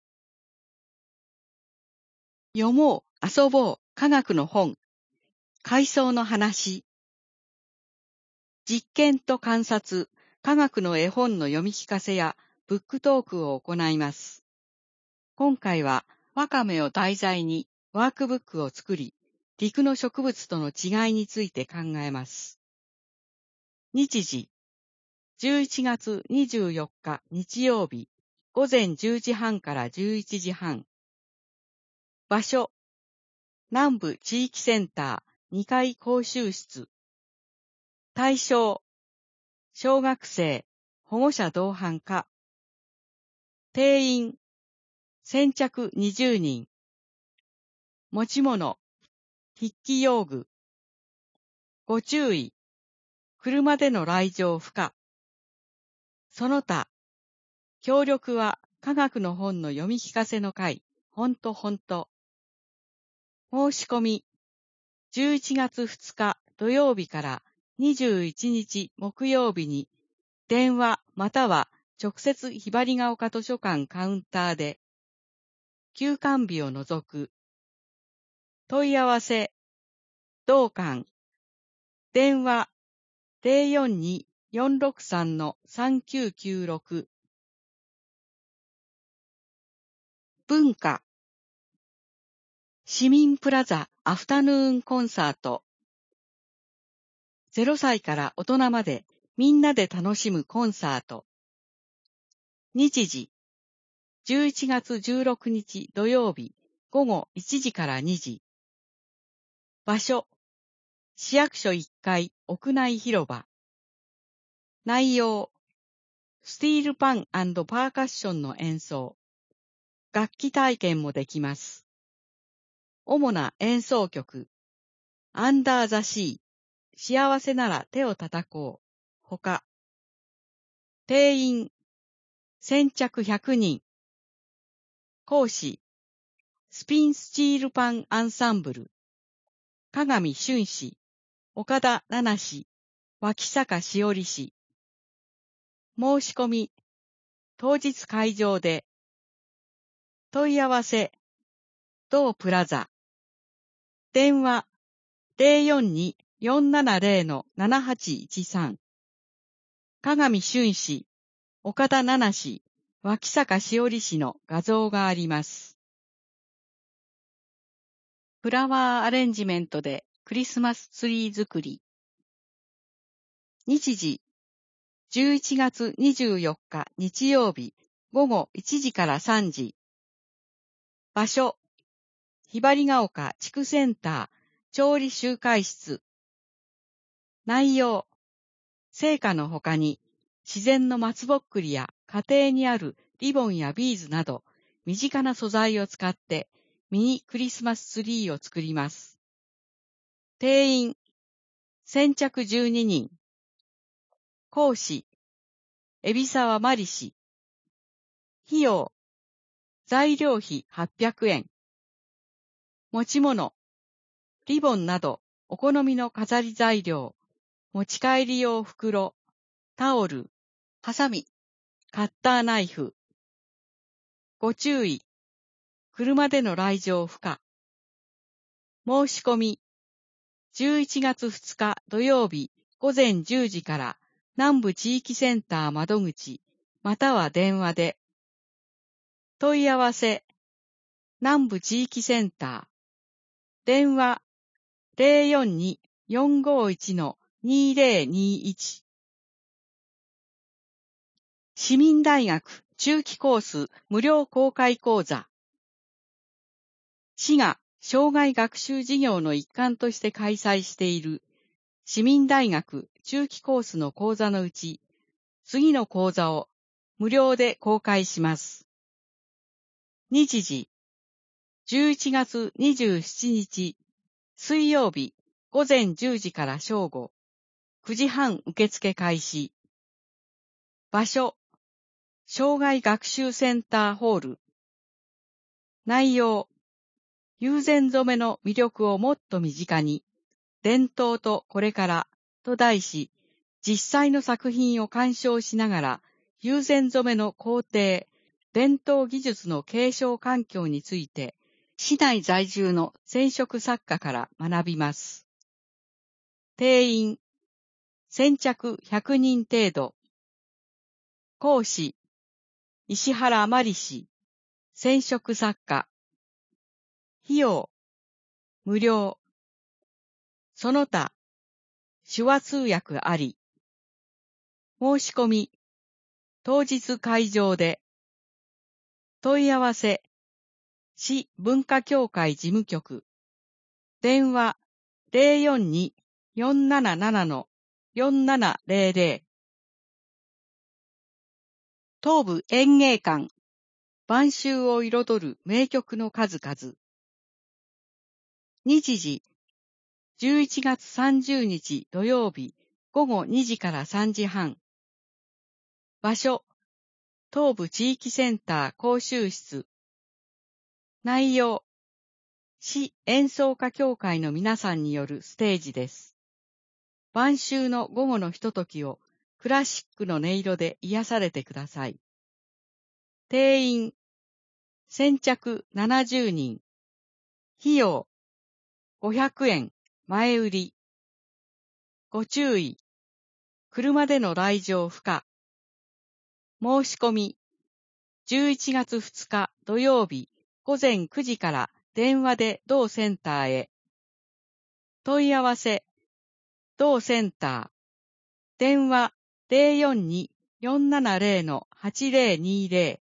読もう遊ぼう科学の本海藻の話実験と観察科学の絵本の読み聞かせやブックトークを行います。今回はワカメを題材にワークブックを作り陸の植物との違いについて考えます。日時じゅういちがつにじゅうよっか日曜日午前じゅうじはんからじゅういちじはん場所南部地域センターにかい講習室対象小学生保護者同伴課定員先着にじゅうにん持ち物筆記用具ご注意車での来場不可その他協力は科学の本の読み聞かせの会ほんとほんと申し込みじゅういちがつふつか土曜日からにじゅういちにち木曜日に電話または直接ひばりが丘図書館カウンターで休館日を除く問い合わせ同館電話 ゼロよんに よんろくさん さんきゅうきゅうろく 文化市民プラザアフタヌーンコンサートゼロさいから大人までみんなで楽しむコンサート日時じゅういちがつじゅうろくにち土曜日午後いちじからにじ場所市役所いっかい屋内広場内容スティールパン&パーカッションの演奏楽器体験もできます主な演奏曲アンダーザシー幸せなら手を叩こうほか定員先着ひゃくにん講師スピンスチールパンアンサンブル加賀見俊氏岡田奈々氏脇坂しおり氏申し込み当日会場で問い合わせ同プラザ電話 ゼロよんに よんななゼロ ななはちいちさん 加賀見俊氏岡田奈々氏脇坂しおり氏の画像がありますフラワーアレンジメントでクリスマスツリー作り日時じゅういちがつにじゅうよっか日曜日午後いちじからさんじ場所ひばりが丘地区センター調理集会室内容成果の他に自然の松ぼっくりや家庭にあるリボンやビーズなど身近な素材を使ってミニクリスマスツリーを作ります。定員先着じゅうににん講師海老沢まり氏費用材料費はっぴゃくえん持ち物リボンなどお好みの飾り材料持ち帰り用袋、タオル、ハサミ、カッターナイフ。ご注意。車での来場不可。申し込み。じゅういちがつふつか土曜日午前じゅうじから南部地域センター窓口または電話で。問い合わせ。南部地域センター。電話 ゼロよんに よんごいち にゼロにいち。市民大学中期コース無料公開講座。市が生涯学習事業の一環として開催している市民大学中期コースの講座のうち、次の講座を無料で公開します。日時、じゅういちがつにじゅうしちにち、水曜日午前じゅうじから正午、くじはん受付開始。場所、生涯学習センターホール。内容、友禅染めの魅力をもっと身近に、伝統とこれからと題し、実際の作品を鑑賞しながら、友禅染めの工程、伝統技術の継承環境について、市内在住の染色作家から学びます。定員、先着ひゃくにん程度。講師、石原真理氏、染色作家。費用、無料。その他、手話通訳あり。申し込み、当日会場で。問い合わせ、市文化協会事務局。電話、ゼロよんに よんなななな よんななゼロゼロ。東部演芸館、晩秋を彩る名曲の数々。日時、じゅういちがつさんじゅうにち土曜日午後にじからさんじはん。場所、東部地域センター講習室。内容、市演奏家協会の皆さんによるステージです。晩秋の午後のひとときをクラシックの音色で癒されてください。定員、先着ななじゅうにん。費用、ごひゃくえん、前売り。ご注意、車での来場不可。申し込み、じゅういちがつふつか土曜日午前くじから電話で同センターへ。問い合わせ、同センター。電話 ゼロよんに よんななゼロ はちゼロにゼロ。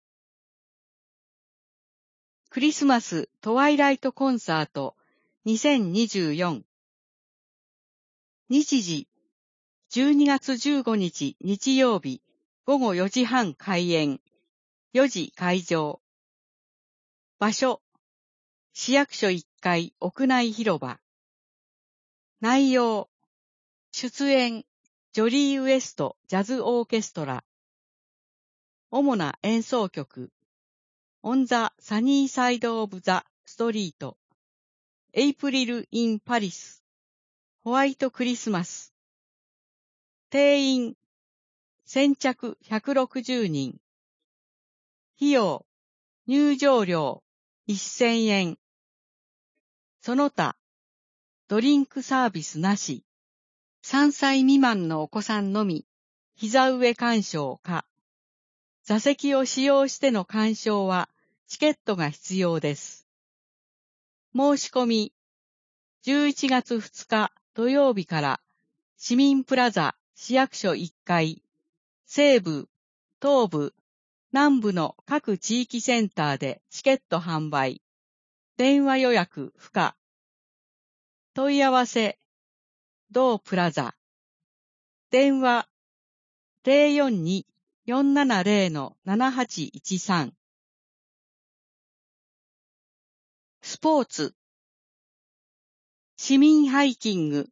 クリスマストワイライトコンサートにせんにじゅうよん。日時、じゅうにがつじゅうごにち日曜日午後よじはん開演、よじ会場。場所、市役所いっかい屋内広場。内容、出演、ジョリーウエストジャズオーケストラ。主な演奏曲、On the Sunny Side of the Street、エイプリル・イン・パリス、ホワイト・クリスマス。定員、先着ひゃくろくじゅうにん。費用、入場料せんえん。その他、ドリンクサービスなし。さんさい未満のお子さんのみ、膝上鑑賞か。座席を使用しての鑑賞は、チケットが必要です。申し込み、じゅういちがつふつか土曜日から、市民プラザ市役所いっかい、西部、東部、南部の各地域センターでチケット販売。電話予約不可。問い合わせ、同プラザ。電話、ゼロよんに よんななゼロ ななはちいちさん。スポーツ。市民ハイキング。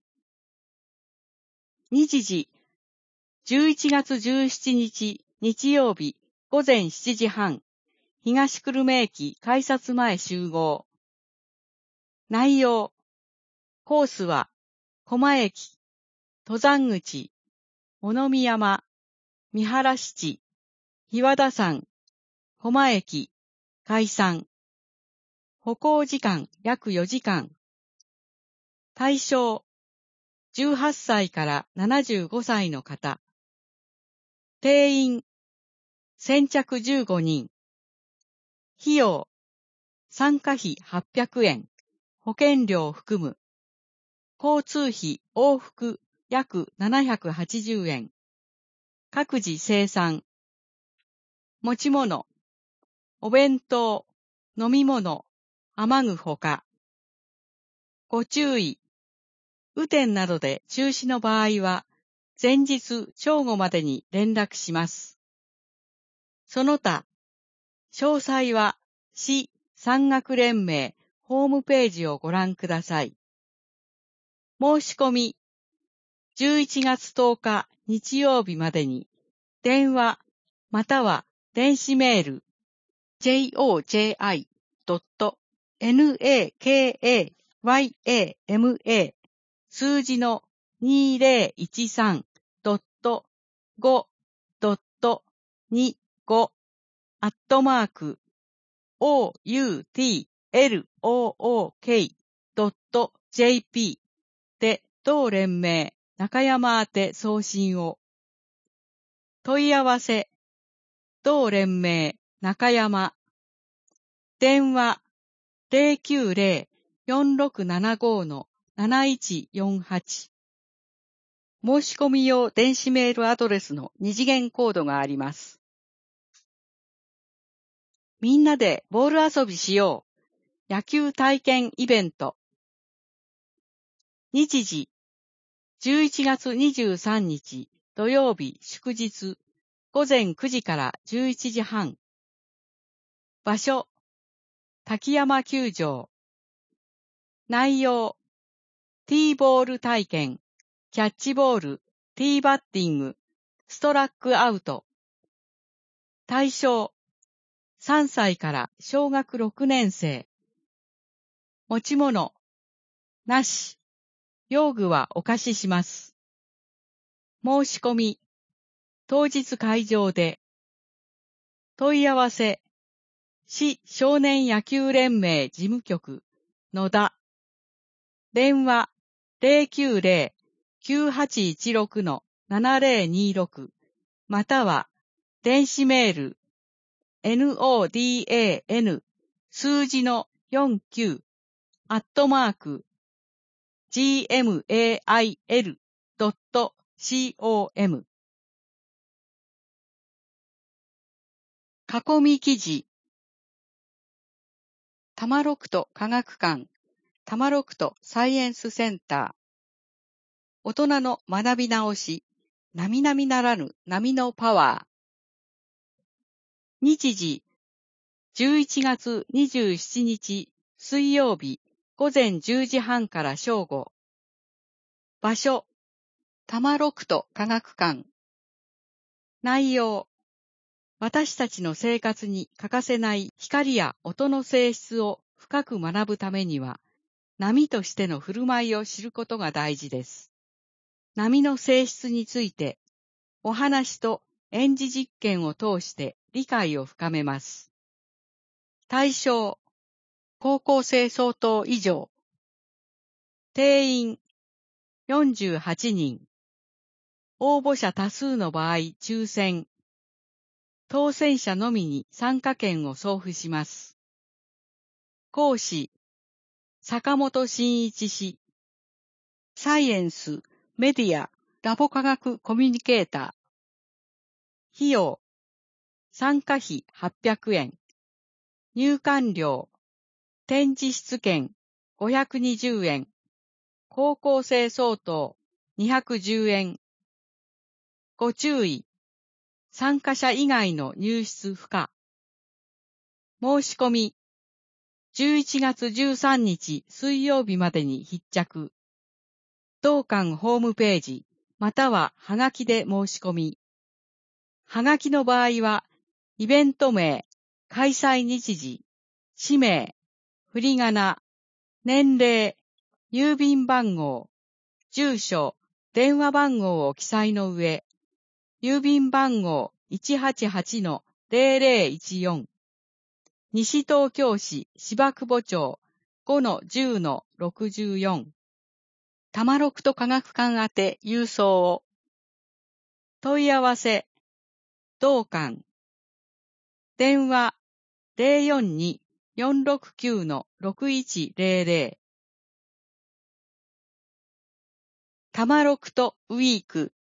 日時、じゅういちがつじゅうしちにち日曜日午前しちじはん、東久留米駅改札前集合。内容、コースは、狛江駅、 登山口、物見山、三原七、日和田山、誉間駅、解散。歩行時間約よじかん。対象、じゅうはっさいからななじゅうごさいの方。定員、先着じゅうごにん。費用、参加費はっぴゃくえん、保険料含む。交通費往復約ななひゃくはちじゅうえん。各自精算。持ち物、お弁当、飲み物、雨具ほか。ご注意。雨天などで中止の場合は、前日正午までに連絡します。その他、詳細は市山岳連盟ホームページをご覧ください。申し込み、じゅういちがつとおか日曜日までに、電話または電子メール ジョジ ドット ナカヤマ 数字の にせんじゅうさん ドット ご ドット にじゅうご アットマーク オーユーティーエルオーオーケー ドット ジェーピー で同連盟中山宛て送信を。問い合わせ、同連盟中山。電話 ゼロきゅうゼロ よんろくななご なないちよんはち。申し込み用電子メールアドレスの二次元コードがあります。みんなでボール遊びしよう。野球体験イベント。日時、じゅういちがつにじゅうさんにち土曜日祝日、ごぜんくじからじゅういちじはん。場所、滝山球場。内容、ティーボール体験、キャッチボール、ティーバッティング、ストラックアウト。対象、さんさいから小学ろくねんせい。持ち物、なし。用具はお貸しします。申し込み、当日会場で。問い合わせ、市少年野球連盟事務局、野田。電話、ゼロきゅうゼロ きゅうはちいちろく ななゼロにろく、または、電子メール、ノダ 数字のよんきゅう、アットマーク、ジーエムエーアイエル ドット コム。囲み記事。多摩六都科学館、多摩六都サイエンスセンター。大人の学び直し、並々ならぬ波のパワー。日時、じゅういちがつにじゅうしちにち水曜日ごぜんじゅうじはんから正午。場所、多摩六都科学館。内容、私たちの生活に欠かせない光や音の性質を深く学ぶためには、波としての振る舞いを知ることが大事です。波の性質について、お話と演示実験を通して理解を深めます。対象、高校生相当以上。定員、よんじゅうはちにん。応募者多数の場合、抽選。当選者のみに参加券を送付します。講師、坂本真一氏。サイエンス、メディア、ラボ科学コミュニケーター。費用、参加費はっぴゃくえん。入館料、展示室券ごひゃくにじゅうえん。高校生相当にひゃくじゅうえん。ご注意。参加者以外の入室不可。申し込み、じゅういちがつじゅうさんにち水曜日までに必着。同館ホームページ、またははがきで申し込み。はがきの場合は、イベント名、開催日時、氏名、振り仮名、年齢、郵便番号、住所、 電話番号を記載の上、郵便番号 いちはちはちのゼロゼロいちよん、西東京市芝久保町 ごのじゅうのろくじゅうよん、多摩六都科学館宛て郵送を。問い合わせ、同館。電話 ゼロよんに よんろくきゅうのろくいちゼロゼロ。多摩六都ウィーク。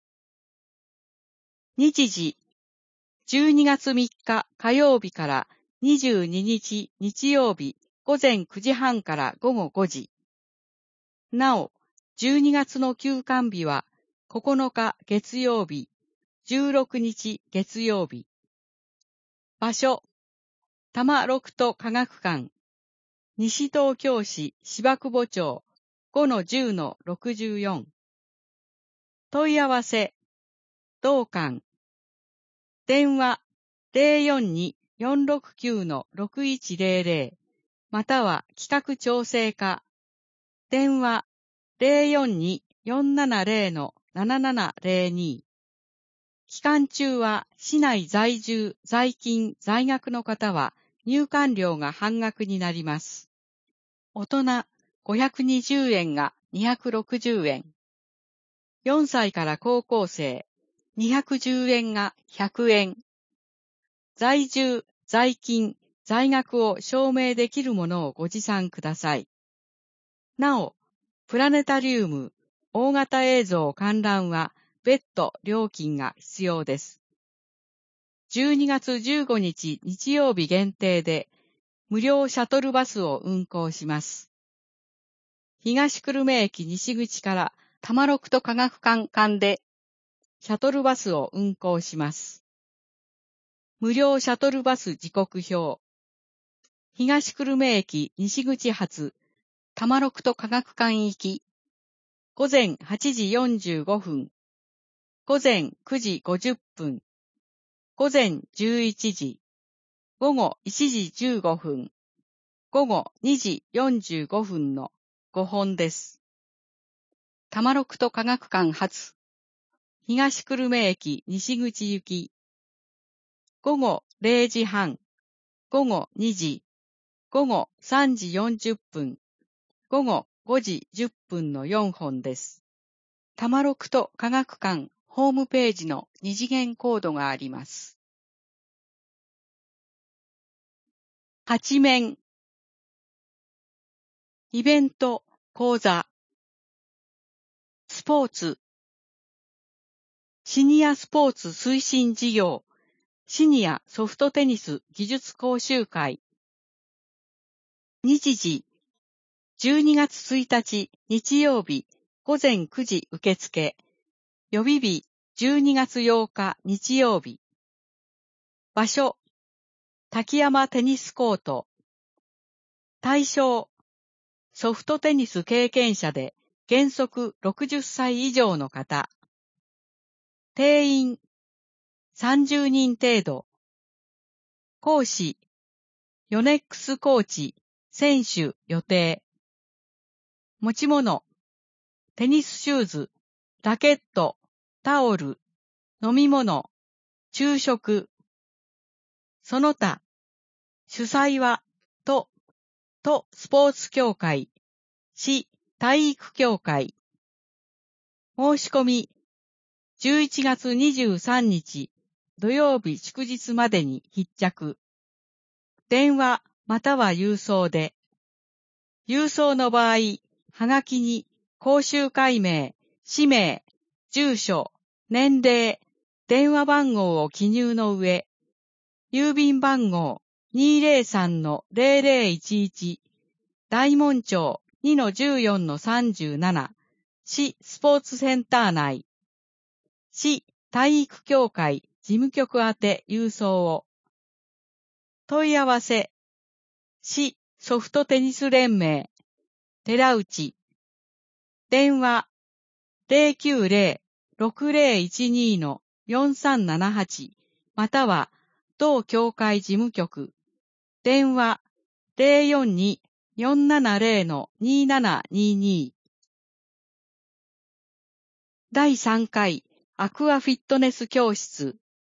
日時、じゅうにがつみっか火曜日からにじゅうににち日曜日午前くじはんから午後ごじ。なお、じゅうにがつの休館日はここのか月曜日、じゅうろくにち月曜日。場所、多摩六都科学館、西東京市芝久保町 ごのじゅうのろくじゅうよん。問い合わせ、同館。電話 ゼロよんに よんろくきゅうのろくいちゼロゼロまたは企画調整課。電話 ゼロよんに よんななゼロのななななゼロに。期間中は市内在住、在勤、在学の方は入館料が半額になります。大人ごひゃくにじゅうえんがにひゃくろくじゅうえん。よんさいから高校生にひゃくじゅうえんがひゃくえん。在住、在勤、在学を証明できるものをご持参ください。なお、プラネタリウム、大型映像観覧は別途料金が必要です。じゅうにがつじゅうごにち日曜日限定で無料シャトルバスを運行します。東久留米駅西口から多摩六都科学館間でシャトルバスを運行します。無料シャトルバス時刻表。東久留米駅西口発多摩六都科学館行き。午前はちじよんじゅうごふん。午前くじごじゅっぷん。午前じゅういちじ。午後いちじじゅうごふん。午後にじよんじゅうごふんのごほんです。多摩六都科学館発。東久留米駅西口行き。午後れいじはん。午後にじ。午後さんじよんじゅっぷん。午後ごじじゅっぷんのよんほんです。多摩六都科学館ホームページの二次元コードがあります。八面。イベント、講座。スポーツ。シニアスポーツ推進事業。シニアソフトテニス技術講習会。日時。じゅうにがつついたち日曜日午前くじ受付。予備日じゅうにがつようか日曜日。場所。滝山テニスコート。対象。ソフトテニス経験者で原則ろくじゅっさい以上の方。定員。さんじゅうにん程度。講師。ヨネックスコーチ、選手予定。持ち物。テニスシューズ、ラケット、タオル、飲み物、昼食。その他。主催は、都、都スポーツ協会、市体育協会。申し込み。じゅういちがつにじゅうさんにち土曜日祝日までに必着。電話または郵送で。郵送の場合、はがきに講習会名、氏名、住所、年齢、電話番号を記入の上、郵便番号 にーぜろさんのゼロゼロいちいち、大門町 にのじゅうよんのさんじゅうなな、市スポーツセンター内、市体育協会事務局宛て郵送を。問い合わせ、市ソフトテニス連盟、寺内。電話、ゼロきゅうゼロ ろくゼロいちに のよんさんななはち、または、同協会事務局。電話、ゼロよんに よんななゼロ のにーななにーにー。 だいさんかいアクアフィットネス教室。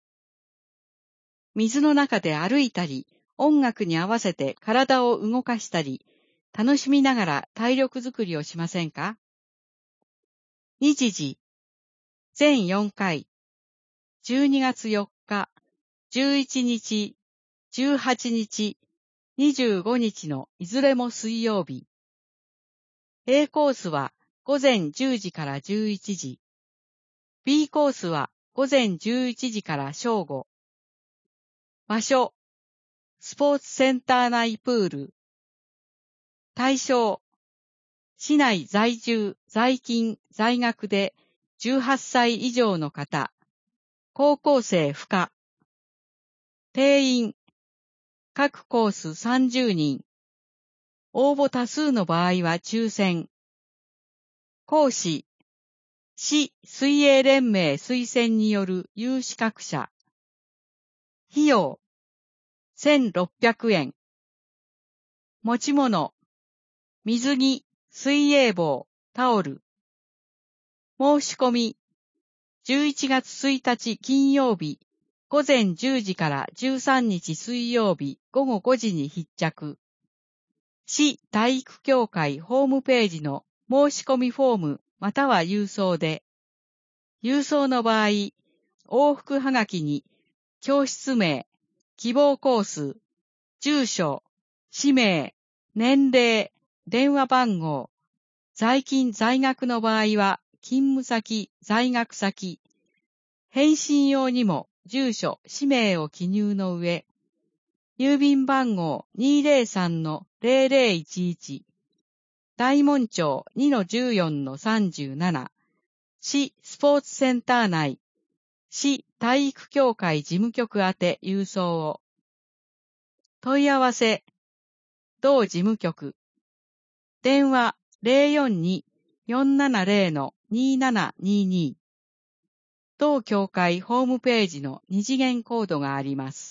水の中で歩いたり、音楽に合わせて体を動かしたり、楽しみながら体力づくりをしませんか？日時、全よんかい、じゅうにがつよっか、じゅういちにち、じゅうはちにち、にじゅうごにちのいずれも水曜日。A コースはごぜんじゅうじからじゅういちじ。B コースはごぜんじゅういちじから正午。場所、スポーツセンター内プール。対象、市内在住、在勤、在学でじゅうはっさい以上の方。高校生不可。定員、各コースさんじゅうにん。応募多数の場合は抽選。講師、市水泳連盟推薦による有資格者。費用、せんろっぴゃくえん。持ち物、水着、水泳帽、タオル。申し込み、じゅういちがつついたち金曜日、ごぜんじゅうじからじゅうさんにち水曜日ごごごじに必着。市体育協会ホームページの申し込みフォームまたは郵送で、郵送の場合、往復はがきに教室名、希望コース、住所、氏名、年齢、電話番号、在勤在学の場合は勤務先、在学先、返信用にも住所、氏名を記入の上、郵便番号 にーぜろさんのぜろぜろいちいち、大門町 にのじゅうよんのさんじゅうなな、市スポーツセンター内、市体育協会事務局宛て郵送を。問い合わせ、同事務局。電話 ぜろよんに よんななぜろ のにななにに。同協会ホームページの二次元コードがあります。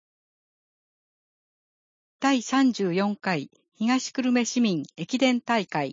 だいさんじゅうよんかい東久留米市民駅伝大会。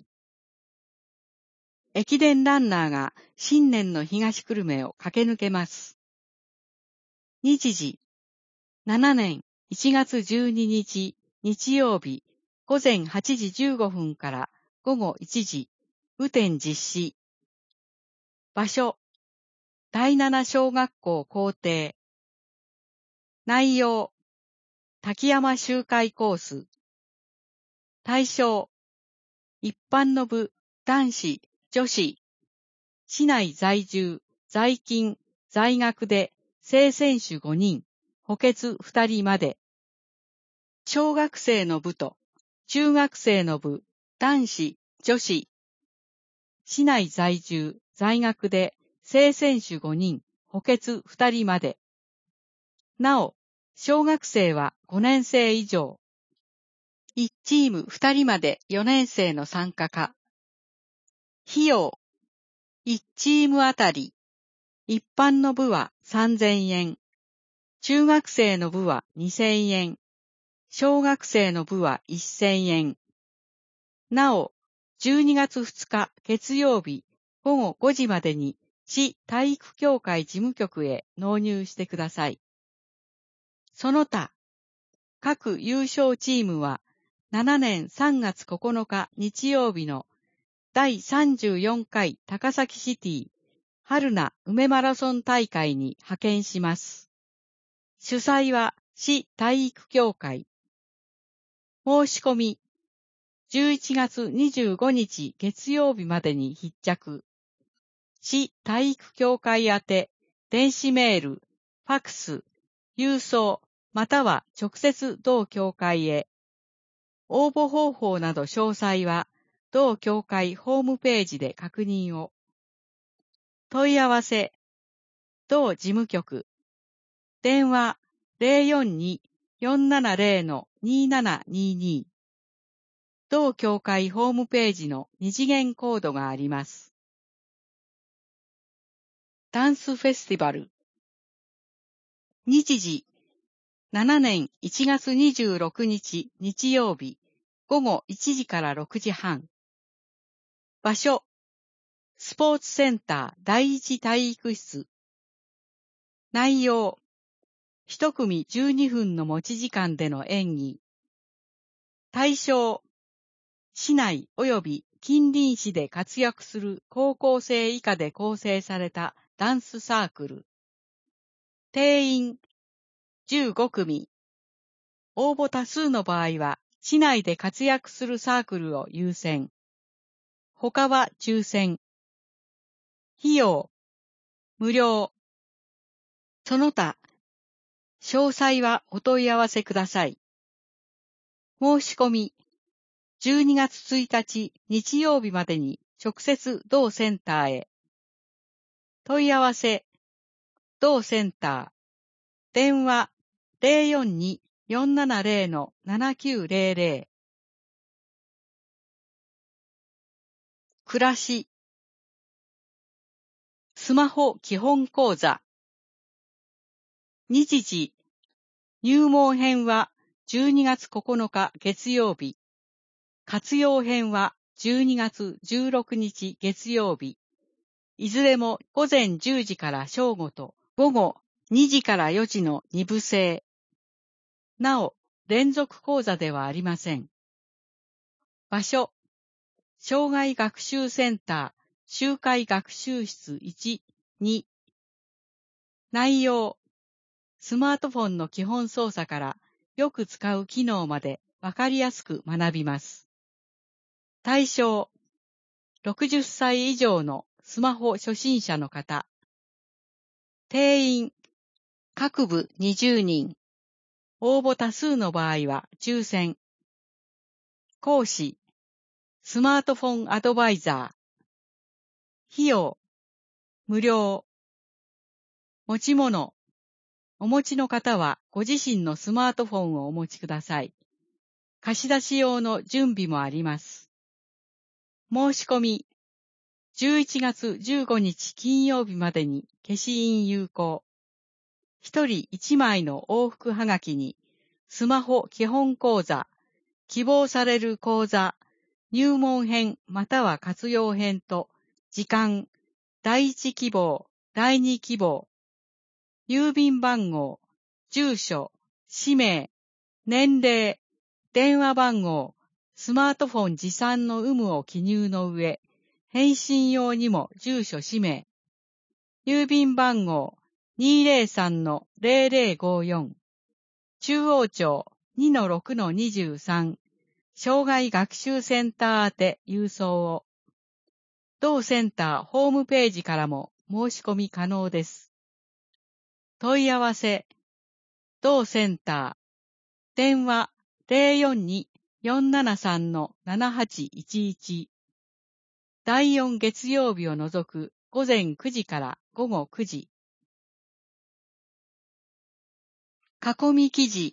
駅伝ランナーが新年の東久留米を駆け抜けます。日時、しちねんいちがつじゅうににち日曜日ごぜんはちじじゅうごふんからごごいちじ、雨天実施。場所、だいなな小学校校庭。内容、滝山周回コース。対象、一般の部、男子、女子。市内在住、在勤、在学で、正選手ごにん、補欠ふたりまで。小学生の部と、中学生の部、男子、女子。市内在住、在学で、正選手ごにん、補欠ふたりまで。なお、小学生はごねんせい以上。いちチームふたりまでよねんせいの参加可。費用、いちチームあたり、一般の部はさんぜんえん、中学生の部はにせんえん、小学生の部はせんえん。なお、じゅうにがつふつか月曜日ごごごじまでに市体育協会事務局へ納入してください。その他、各優勝チームはしちねんさんがつここのか日曜日のだいさんじゅうよんかい高崎シティ春名梅マラソン大会に派遣します。主催は市体育協会。申し込み、じゅういちがつにじゅうごにち月曜日までに必着。市体育協会宛て、電子メール、ファクス、郵送、または直接同協会へ。応募方法など詳細は、同協会ホームページで確認を。問い合わせ、同事務局。電話 ぜろよんに よんななぜろ のにななにに。同協会ホームページの二次元コードがあります。ダンスフェスティバル。日時、しちねんいちがつにじゅうろくにち日曜日、ごごいちじからろくじはん。場所、 スポーツセンター第一体育室。内容、一組じゅうにふんの持ち時間での演技。対象、市内及び近隣市で活躍する高校生以下で構成されたダンスサークル。定員、じゅうごくみ。応募多数の場合は、市内で活躍するサークルを優先。他は抽選。費用、無料。その他、詳細はお問い合わせください。申し込み、じゅうにがつついたち日曜日までに直接同センターへ。問い合わせ、同センター。電話 ゼロよんに よんななゼロ ななきゅうゼロゼロ。暮らし。スマホ基本講座。日時。入門編はじゅうにがつここのか月曜日。活用編はじゅうにがつじゅうろくにち月曜日。いずれも午前じゅうじから正午と午後にじからよじのにぶ制。なお、連続講座ではありません。場所。障害学習センター集会学習室いち、に。内容。スマートフォンの基本操作からよく使う機能までわかりやすく学びます。対象。ろくじゅっさい以上のスマホ初心者の方。定員。各部にじゅうにん。応募多数の場合は抽選。講師。スマートフォンアドバイザー。費用。無料。持ち物。お持ちの方はご自身のスマートフォンをお持ちください。貸し出し用の準備もあります。申し込み。じゅういちがつじゅうごにち金曜日までに消印有効。一人一枚の往復はがきに、スマホ基本講座、希望される講座、入門編または活用編と、時間、第一希望、第二希望、郵便番号、住所、氏名、年齢、電話番号、スマートフォン持参の有無を記入の上、返信用にも住所氏名、郵便番号 にーぜろさんのゼロゼロごよん、中央町 にのろくのにじゅうさん、障害学習センター宛て郵送を。同センターホームページからも申し込み可能です。問い合わせ、同センター、電話 ゼロよんに よんななさんのななはちいちいち。だいよん月曜日を除く午前くじから午後くじ。囲み記事。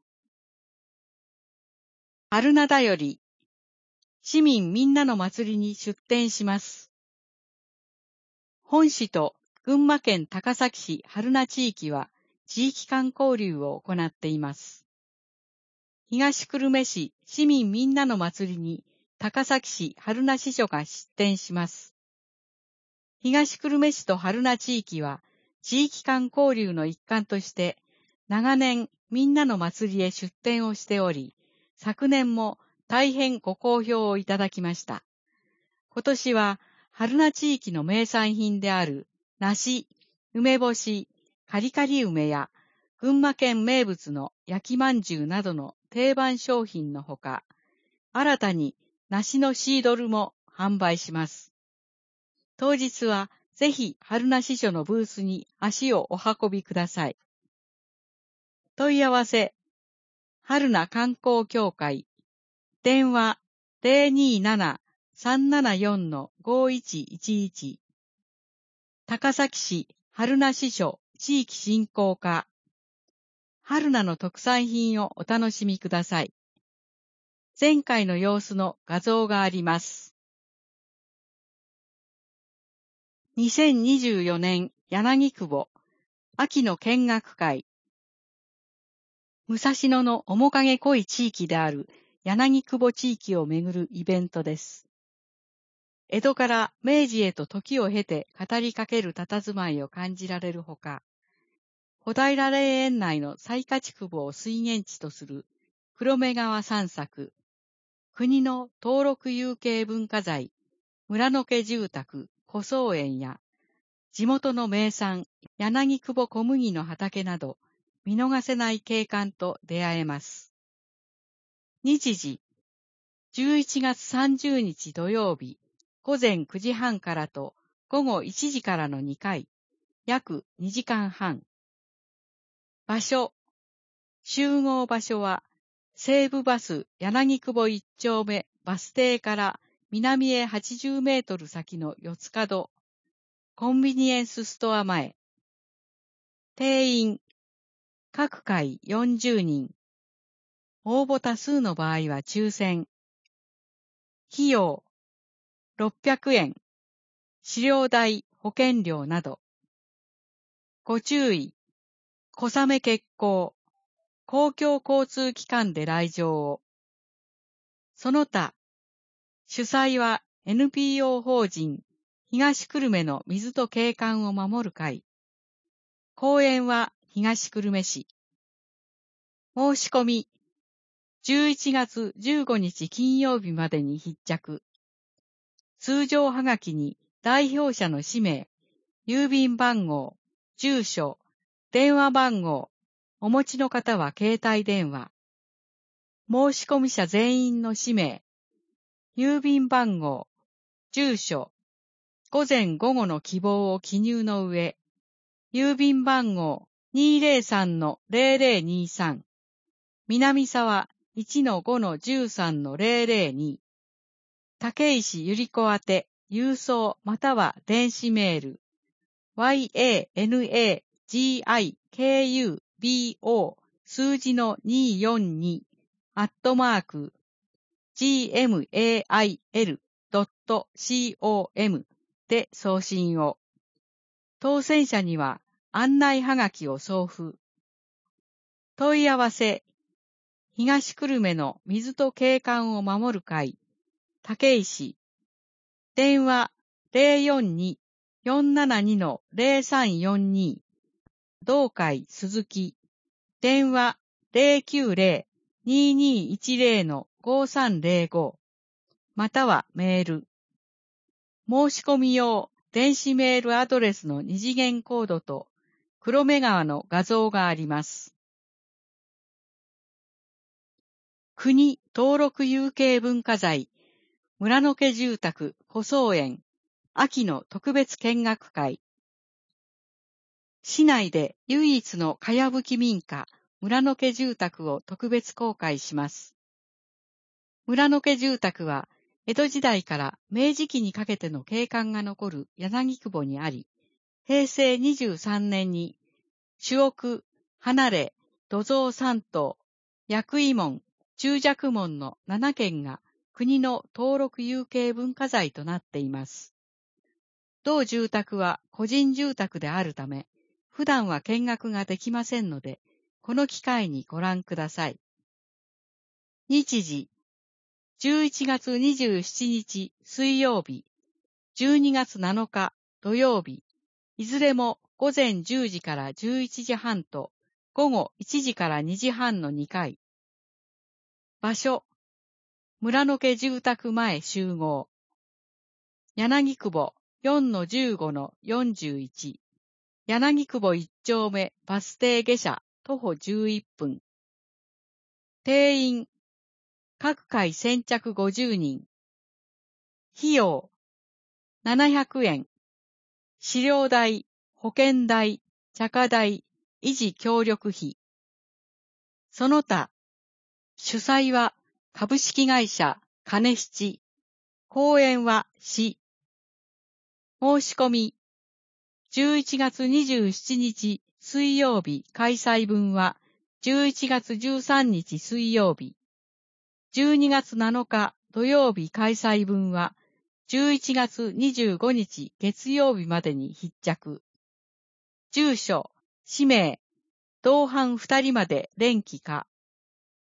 春名だより、市民みんなの祭りに出展します。本市と群馬県高崎市春名地域は地域間交流を行っています。東久留米市市民みんなの祭りに高崎市春名支所が出展します。東久留米市と春名地域は地域間交流の一環として長年みんなの祭りへ出展をしており、昨年も大変ご好評をいただきました。今年は春名地域の名産品である梨、梅干し、カリカリ梅や群馬県名物の焼きまんじゅうなどの定番商品のほか、新たに梨のシードルも販売します。当日はぜひ春名支所のブースに足をお運びください。問い合わせ、春名観光協会、電話 ゼロにーなな さんななよんのごいちいちいち、高崎市春名支所地域振興課、春名の特産品をお楽しみください。前回の様子の画像があります。にせんにじゅうよねん柳久保秋の見学会。武蔵野の面影濃い地域である柳久保地域をめぐるイベントです。 江戸から明治へと時を経て語りかける佇まいを感じられるほか、小平霊園内の最下地区部を水源地とする黒目川散策、国の登録有形文化財、村野家住宅、古草園や、地元の名産、柳久保小麦の畑など、見逃せない景観と出会えます。日時、じゅういちがつさんじゅうにち土曜日、午前くじはんからと午後いちじからのにかい、約にじかんはん。場所、集合場所は、西武バス柳久保一丁目バス停から南へはちじゅうメートル先の四つ角、コンビニエンスストア前。定員、各回よんじゅうにん。応募多数の場合は抽選。費用、ろっぴゃくえん。飼料代、保険料など。ご注意、小雨欠航。公共交通機関で来場を。その他、主催は エヌピーオー 法人東久留米の水と景観を守る会。公園は東久留米市。申し込み、じゅういちがつじゅうごにち金曜日までに必着。通常はがきに代表者の氏名、郵便番号、住所、電話番号、お持ちの方は携帯電話。申し込み者全員の氏名、郵便番号、住所、午前午後の希望を記入の上、郵便番号 にーぜろさんのぜろぜろにさん、南沢 いちのごのじゅうさんのぜろぜろに、竹石ゆり子宛て郵送または電子メール、yanagikubo 数字のにーよんにアットマーク ジーエムエーアイエルドットコム で送信を。当選者には案内はがきを送付。問い合わせ、東久留米の水と景観を守る会、竹石。電話 ゼロよんに よんななに ゼロさんよんに。同会鈴木。電話 ゼロきゅうゼロ にーにーいちゼロ ごさんゼロご。またはメール。申し込み用電子メールアドレスの二次元コードと黒目川の画像があります。国登録有形文化財村野家住宅古草園秋の特別見学会。市内で唯一のかやぶき民家村野家住宅を特別公開します。村野家住宅は江戸時代から明治期にかけての景観が残る柳久保にあり、へいせいにじゅうさんねんに主屋、離れ、土蔵三棟、薬医門、中尺門のななけんが国の登録有形文化財となっています。同住宅は個人住宅であるため、普段は見学ができませんので、この機会にご覧ください。日時、じゅういちがつにじゅうしちにち水曜日、じゅうにがつなのか土曜日、いずれも午前じゅうじからじゅういちじはんと午後いちじからにじはんのにかい。場所、村野家住宅前集合。柳久保 よんのじゅうごのよんじゅういち。柳久保一丁目バス停下車徒歩じゅういっぷん。定員、各回先着ごじゅうにん。費用、ななひゃくえん。飼料代、保険代、茶化代、維持協力費。その他、主催は株式会社金七。公演は市。申し込み、じゅういちがつにじゅうしちにち水曜日開催分はじゅういちがつじゅうさんにち水曜日。じゅうにがつなのか土曜日開催分はじゅういちがつにじゅうごにち月曜日までに必着。住所、氏名、同伴ふたりまで連記か。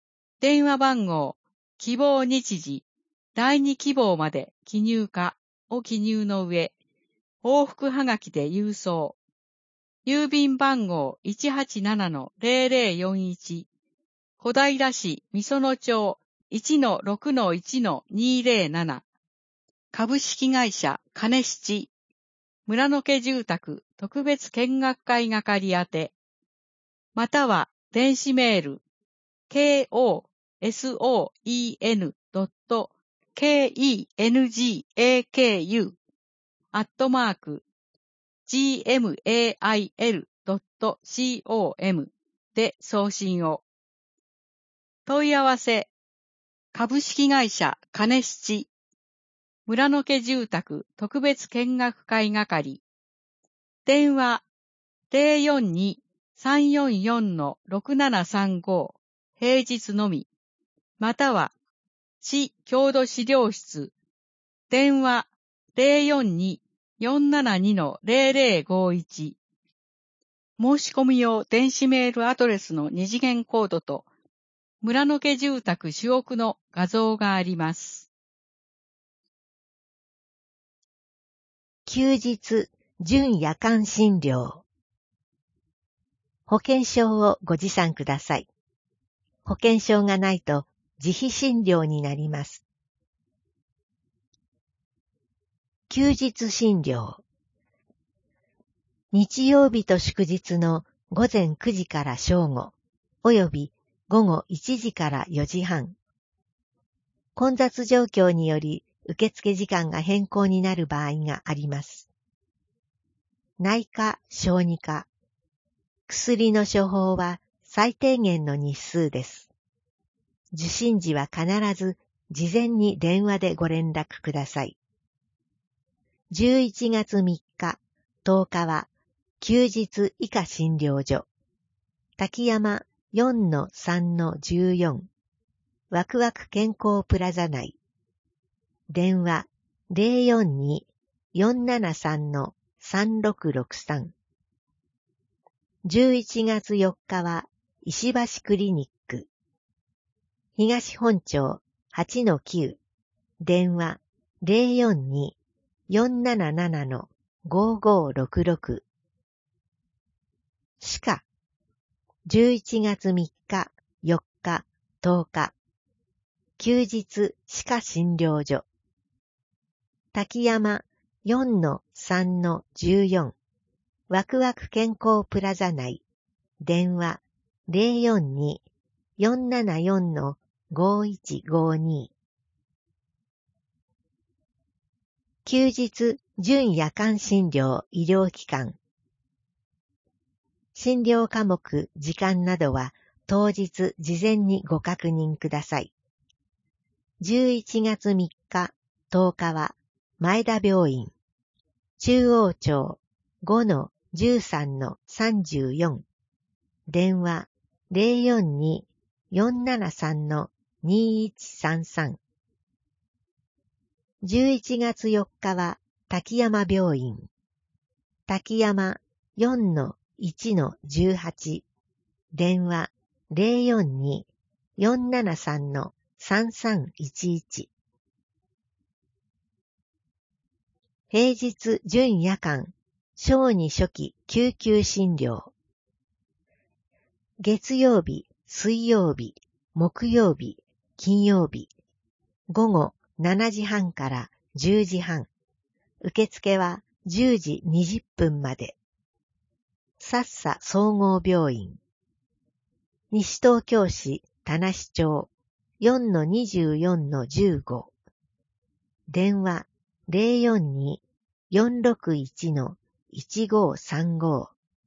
電話番号、希望日時、第二希望まで記入かを記入の上、往復はがきで郵送。郵便番号 いちはちななのゼロゼロよんいち、小平市美園町 いちのろくのいちのにゼロなな、株式会社金七、村野家住宅特別見学会係宛て、または電子メール ケーオーエスオーイーエヌドットケーイーエヌジーエーケーユー アットマーク ジーエムエーアイエルドットコム で送信を。問い合わせ、株式会社金七、村野家住宅特別見学会係、電話 ゼロよんに さんよんよん ろくななさんご、平日のみ、または市郷土資料室、電話 ゼロよんに よんななに ゼロゼロごいち、申し込み用電子メールアドレスの二次元コードと、村野家住宅主屋の画像があります。 休日、準夜間診療。保険証をご持参ください。保険証がないと自費診療になります。休日診療。日曜日と祝日の午前くじから正午、および午後いちじからよじはん。混雑状況により受付時間が変更になる場合があります。内科・小児科。薬の処方は最低限の日数です。受診時は必ず事前に電話でご連絡ください。じゅういちがつみっか、とおかは休日以下診療所。滝山 よんのさんのじゅうよん、ワクワク健康プラザ内。電話 ゼロよんに よんななさんのさんろくろくさん。じゅういちがつよっかは石橋クリニック。東本町 はちのきゅう、電話 ゼロよんに よんなななのごごろくろく。歯科。じゅういちがつみっか、よっか、とおか。休日歯科診療所。滝山 よんのさんのじゅうよん、ワクワク健康プラザ内。電話 ゼロよんに よんななよんのごいちごに。休日準夜間診療医療機関。診療科目、時間などは当日事前にご確認ください。じゅういちがつみっか、とおかは前田病院。中央町 ごのじゅうさんのさんじゅうよん。電話 ゼロよんに よんななさんのにいちさんさん。じゅういちがつよっかは滝山病院。滝山 よんのいちのじゅうはち。電話 ゼロよんに よんななさんのさんさんいちいち。平日準夜間、小児初期救急診療。月曜日、水曜日、木曜日、金曜日、午後しちじはんからじゅうじはん。受付はじゅうじにじゅっぷんまで。さっさ総合病院。西東京市田無町 よんのにじゅうよんのじゅうご。電話 ゼロよんに よんろくいちのいちごさんご。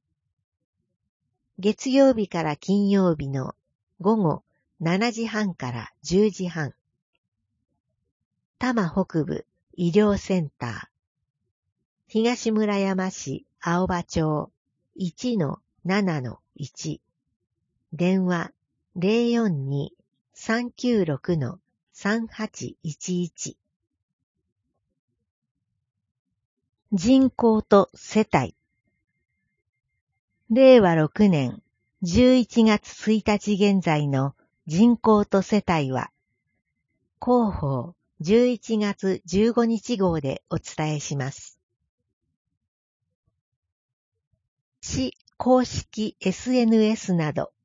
月曜日から金曜日の午後しちじはんからじゅうじはん。多摩北部医療センター。東村山市青葉町 いちのななのいち。電話 ゼロよんに さんきゅうろくのさんはちいちいち。人口と世帯。れいわろくねんじゅういちがつついたち現在の人口と世帯は、広報じゅういちがつじゅうごにち号でお伝えします。市公式 エスエヌエス など、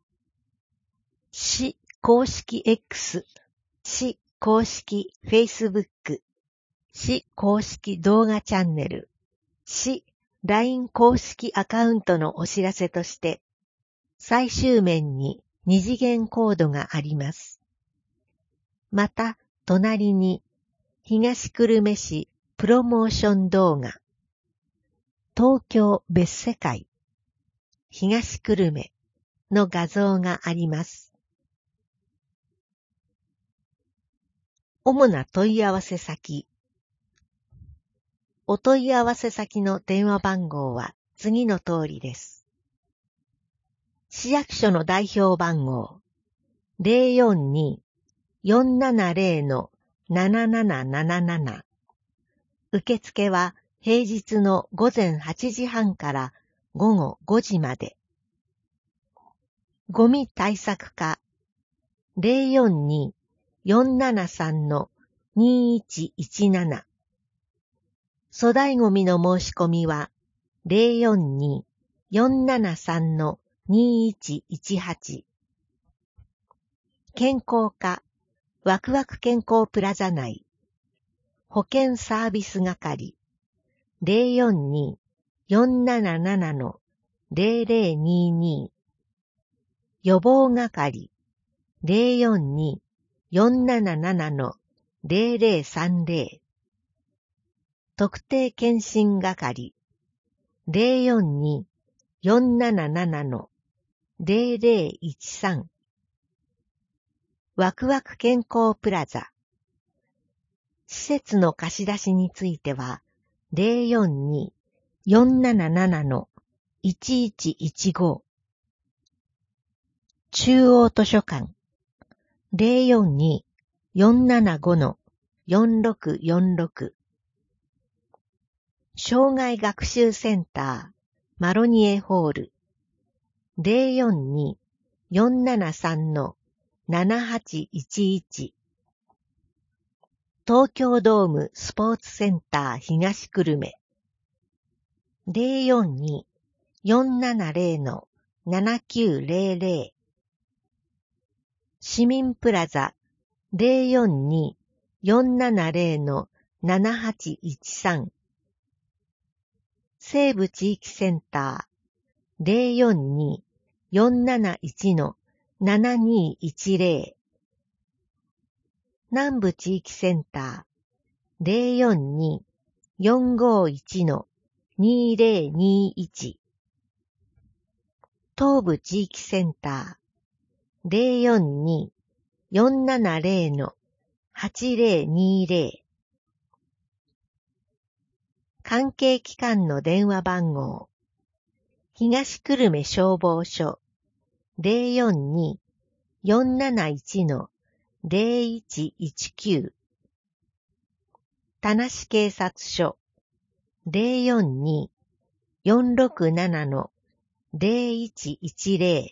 市公式 X、市公式 Facebook、市公式動画チャンネル、市 ライン 公式アカウントのお知らせとして、最終面に二次元コードがあります。また、隣に、東久留米市プロモーション動画、東京別世界、東久留米の画像があります。主な問い合わせ先。お問い合わせ先の電話番号は次の通りです。市役所の代表番号 ゼロよんに よんななゼロ なななななななな。受付は平日の午前はちじはんから午後ごじまで。ゴミ対策課 ゼロよんに よんななさん にいちいちなな。粗大ゴミの申し込みは ゼロよんに よんななさん にいちいちはち。健康課ワクワク健康プラザ内保健サービス係 ゼロよんに よんなななな ゼロゼロにに。予防係 ゼロよんに よんなななな ゼロゼロさんゼロ。特定健診係 ゼロよんに よんなななな ゼロゼロいちさん。ワクワク健康プラザ。施設の貸し出しについては、ゼロよんに よんなななな いちいちいちご。中央図書館。ゼロよんに よんななご よんろくよんろく。障害学習センター、マロニエホール。ゼロよんに よんななさん ななはちいちいち。東京ドームスポーツセンター東久留米。ゼロよんに よんななゼロ ななきゅうゼロゼロ。市民プラザゼロよんに よんななゼロ ななはちいちさん。西部地域センターゼロよんに よんなないち ななにいちゼロ。南部地域センターゼロよんに よんごいち にゼロにいち。東部地域センターゼロよんに よんななゼロ はちゼロにゼロ。関係機関の電話番号。東久留米消防署ゼロよんに よんなないち ゼロいちいちきゅう。田無警察署ゼロよんに よんろくなな ゼロいちいちゼロ。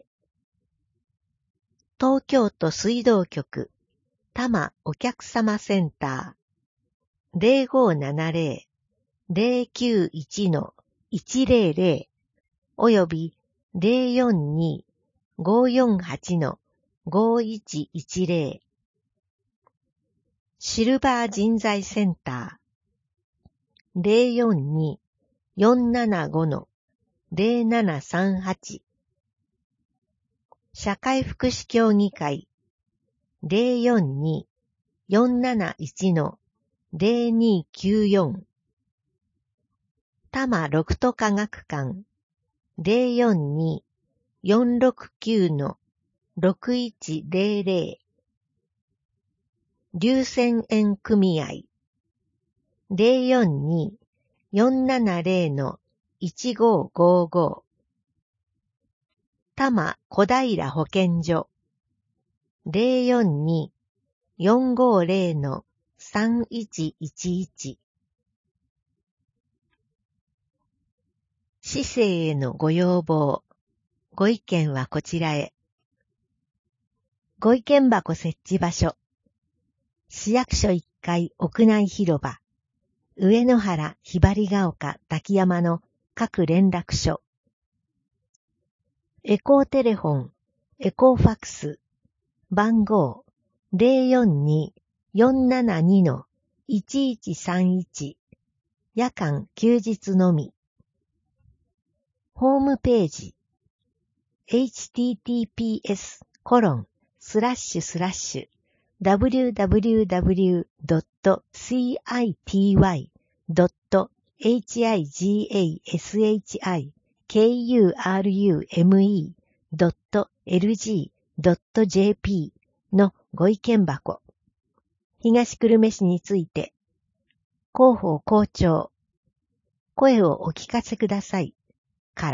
東京都水道局多摩お客様センターゼロごななゼロ ゼロきゅういち いちゼロゼロおよびゼロよんに ごよんはち ごいちいちゼロ。シルバー人材センターゼロよんに よんななご ゼロななさんはち。社会福祉協議会ゼロよんに よんなないち ゼロにきゅうよん。多摩六都科学館ゼロよんに よんろくきゅう ろくいちゼロゼロ。龍泉園組合ゼロよんに よんななゼロ いちごごご。多摩小平保健所ゼロよんに よんごゼロ さんいちいちいち。市政へのご要望、ご意見はこちらへ。ご意見箱設置場所。 市役所いっかい屋内広場、上野原ひばりが丘滝山の各連絡所、エコーテレフォン、エコーファックス、番号 ゼロよんに よんななに いちいちさんいち、夜間休日のみ。ホームページ エイチティーティーピーエスコロンスラッシュスラッシュダブリューダブリューダブリュードットシーアイティーワイドットエイチアイジーエーエスエイチアイケーユーアールユーエムイードットエルジードットジェーピー のご意見箱。東久留米市について、広報校長、声をお聞かせください、から。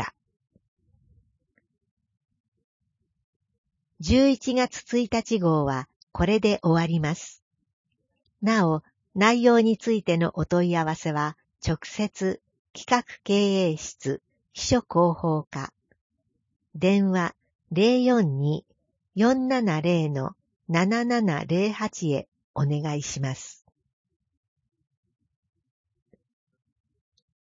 じゅういちがつついたち号はこれで終わります。なお、内容についてのお問い合わせは、直接、企画経営室、秘書広報課。電話 ゼロよんに よんななゼロ ななななゼロはち へお願いします。